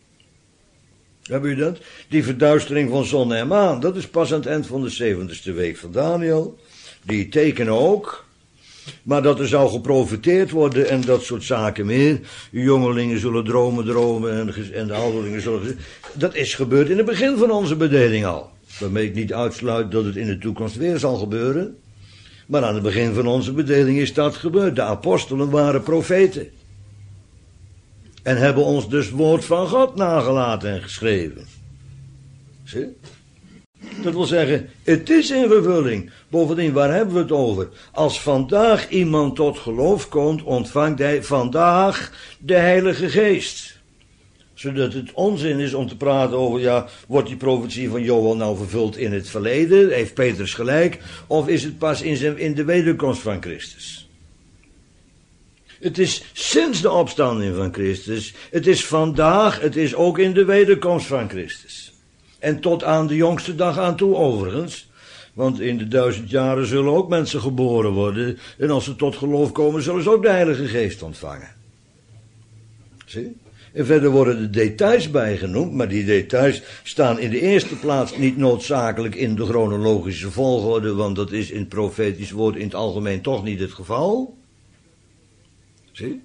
Hebben u dat? Die verduistering van zon en maan, dat is pas aan het eind van de zeventigste week van Daniel. Die tekenen ook. Maar dat er zou geprofiteerd worden en dat soort zaken meer. De jongelingen zullen dromen dromen en, en de ouderlingen zullen... Dat is gebeurd in het begin van onze bedeling al. Waarmee ik niet uitsluit dat het in de toekomst weer zal gebeuren. Maar aan het begin van onze bedeling is dat gebeurd. De apostelen waren profeten. En hebben ons dus woord van God nagelaten en geschreven. Zie? Dat wil zeggen, het is in vervulling. Bovendien, waar hebben we het over? Als vandaag iemand tot geloof komt, ontvangt hij vandaag de Heilige Geest. Zodat het onzin is om te praten over, ja, wordt die profetie van Joël nou vervuld in het verleden? Heeft Petrus gelijk? Of is het pas in, zijn, in de wederkomst van Christus? Het is sinds de opstanding van Christus. Het is vandaag, het is ook in de wederkomst van Christus. En tot aan de jongste dag aan toe overigens. Want in de duizend jaren zullen ook mensen geboren worden. En als ze tot geloof komen, zullen ze ook de Heilige Geest ontvangen. Zie? En verder worden de details bijgenoemd. Maar die details staan in de eerste plaats niet noodzakelijk in de chronologische volgorde. Want dat is in het profetisch woord in het algemeen toch niet het geval. Zie?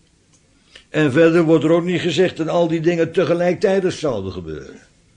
En verder wordt er ook niet gezegd dat al die dingen tegelijkertijd zouden gebeuren.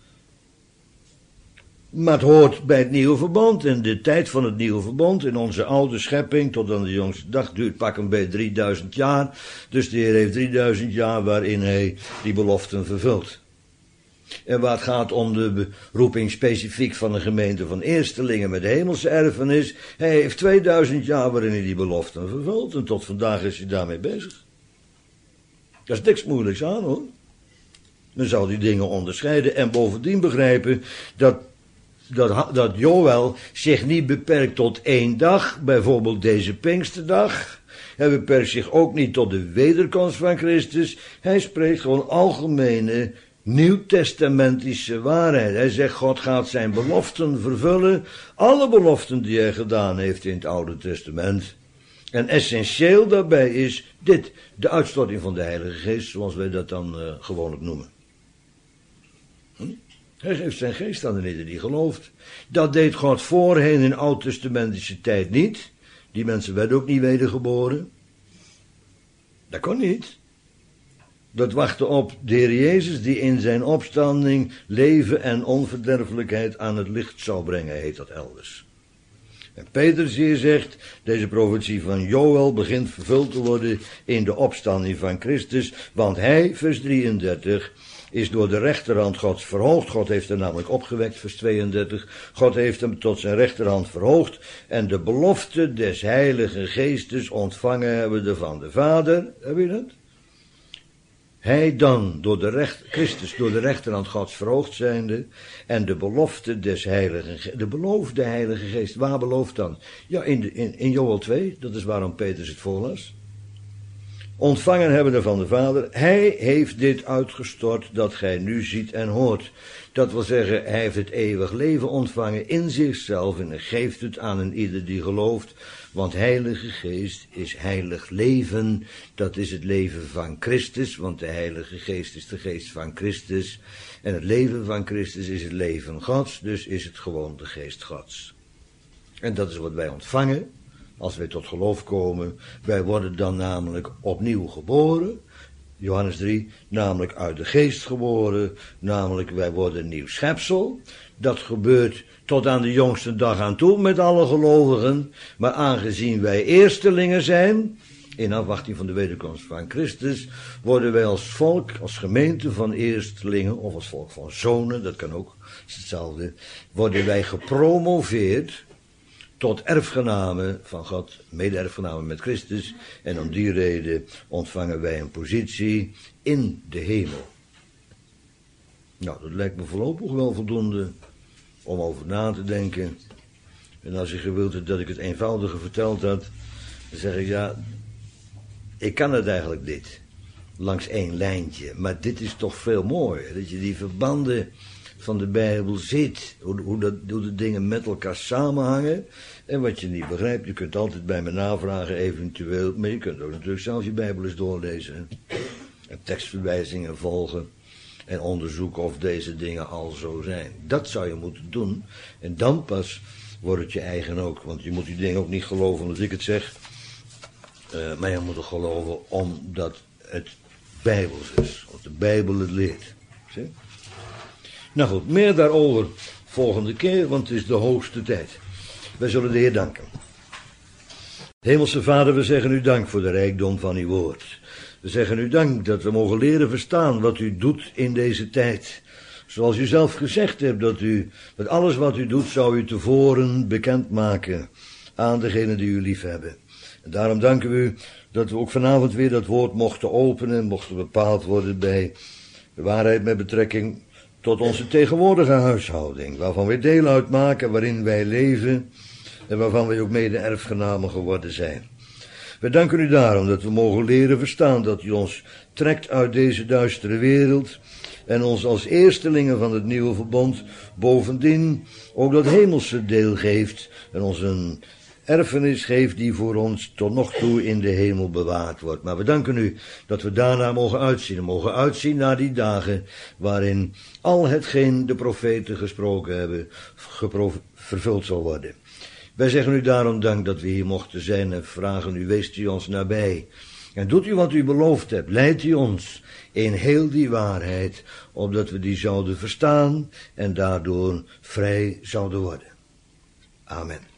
Maar het hoort bij het nieuwe verbond. En de tijd van het nieuwe verbond in onze oude schepping tot aan de jongste dag duurt pak een beetje drieduizend jaar. Dus de Heer heeft drieduizend jaar waarin hij die beloften vervult. En waar het gaat om de beroeping specifiek van een gemeente van eerstelingen met de hemelse erfenis. Hij heeft tweeduizend jaar waarin hij die beloften vervult. En tot vandaag is hij daarmee bezig. Daar is niks moeilijks aan, hoor. Men zou die dingen onderscheiden en bovendien begrijpen dat, dat, dat Joël zich niet beperkt tot één dag, bijvoorbeeld deze Pinksterdag. Hij beperkt zich ook niet tot de wederkomst van Christus. Hij spreekt gewoon algemene nieuwtestamentische waarheid. Hij zegt, God gaat zijn beloften vervullen. Alle beloften die hij gedaan heeft in het Oude Testament. En essentieel daarbij is dit, de uitstorting van de Heilige Geest, zoals wij dat dan uh, gewoonlijk noemen. Hm? Hij geeft zijn geest aan de ieder die gelooft. Dat deed God voorheen in oud-testamentische tijd niet. Die mensen werden ook niet wedergeboren. Dat kon niet. Dat wachtte op de Heer Jezus die in zijn opstanding leven en onverderfelijkheid aan het licht zou brengen, heet dat elders. En Petrus hier zegt, deze profetie van Joël begint vervuld te worden in de opstanding van Christus, want hij, vers drieëndertig, is door de rechterhand Gods verhoogd. God heeft hem namelijk opgewekt, vers tweeëndertig. God heeft hem tot zijn rechterhand verhoogd en de belofte des Heilige Geestes ontvangen hebben we van de Vader. Heb je dat? Hij dan, door de recht, Christus, door de rechterhand Gods verhoogd zijnde, en de belofte des Heiligen, de beloofde Heilige Geest, waar belooft dan? Ja, in, de, in, in Joël twee, dat is waarom Petrus het voorlas. Ontvangen hebben van de Vader, hij heeft dit uitgestort dat gij nu ziet en hoort. Dat wil zeggen, hij heeft het eeuwig leven ontvangen in zichzelf en hij geeft het aan een ieder die gelooft. Want Heilige Geest is heilig leven, dat is het leven van Christus, want de Heilige Geest is de geest van Christus. En het leven van Christus is het leven Gods, dus is het gewoon de geest Gods. En dat is wat wij ontvangen, als wij tot geloof komen. Wij worden dan namelijk opnieuw geboren, Johannes drie, namelijk uit de geest geboren, namelijk wij worden een nieuw schepsel. Dat gebeurt tot aan de jongste dag aan toe met alle gelovigen, maar aangezien wij eerstelingen zijn, in afwachting van de wederkomst van Christus, worden wij als volk, als gemeente van eerstelingen, of als volk van zonen, dat kan ook, is hetzelfde, worden wij gepromoveerd tot erfgenamen van God, mede-erfgenamen met Christus, en om die reden ontvangen wij een positie in de hemel. Nou, dat lijkt me voorlopig wel voldoende om over na te denken. En als je gewild hebt dat ik het eenvoudiger verteld had, dan zeg ik ja, ik kan het eigenlijk dit, langs één lijntje, maar dit is toch veel mooier, dat je die verbanden van de Bijbel ziet, hoe, hoe, dat, hoe de dingen met elkaar samenhangen. En wat je niet begrijpt, je kunt altijd bij me navragen eventueel, maar je kunt ook natuurlijk zelf je Bijbel eens doorlezen en tekstverwijzingen volgen en onderzoeken of deze dingen al zo zijn. Dat zou je moeten doen en dan pas wordt het je eigen ook, want je moet die dingen ook niet geloven omdat ik het zeg, uh, maar je moet het geloven omdat het Bijbels is, of de Bijbel het leert. Zie? Nou goed, meer daarover volgende keer, want het is de hoogste tijd. Wij zullen de Heer danken. Hemelse Vader, we zeggen u dank voor de rijkdom van uw woord. We zeggen u dank dat we mogen leren verstaan wat u doet in deze tijd. Zoals u zelf gezegd hebt, dat u met alles wat u doet, zou u tevoren bekendmaken aan degenen die u lief hebben. En daarom danken we u dat we ook vanavond weer dat woord mochten openen en mochten bepaald worden bij de waarheid met betrekking tot onze tegenwoordige huishouding, waarvan wij deel uitmaken, waarin wij leven en waarvan wij ook mede erfgenamen geworden zijn. We danken u daarom dat we mogen leren verstaan dat u ons trekt uit deze duistere wereld en ons als eerstelingen van het nieuwe verbond bovendien ook dat hemelse deel geeft en ons een erfenis geeft die voor ons tot nog toe in de hemel bewaard wordt. Maar we danken u dat we daarna mogen uitzien. We mogen uitzien naar die dagen waarin al hetgeen de profeten gesproken hebben geprof- vervuld zal worden. Wij zeggen u daarom dank dat we hier mochten zijn en vragen u, weest u ons nabij. En doet u wat u beloofd hebt, leidt u ons in heel die waarheid, opdat we die zouden verstaan en daardoor vrij zouden worden. Amen.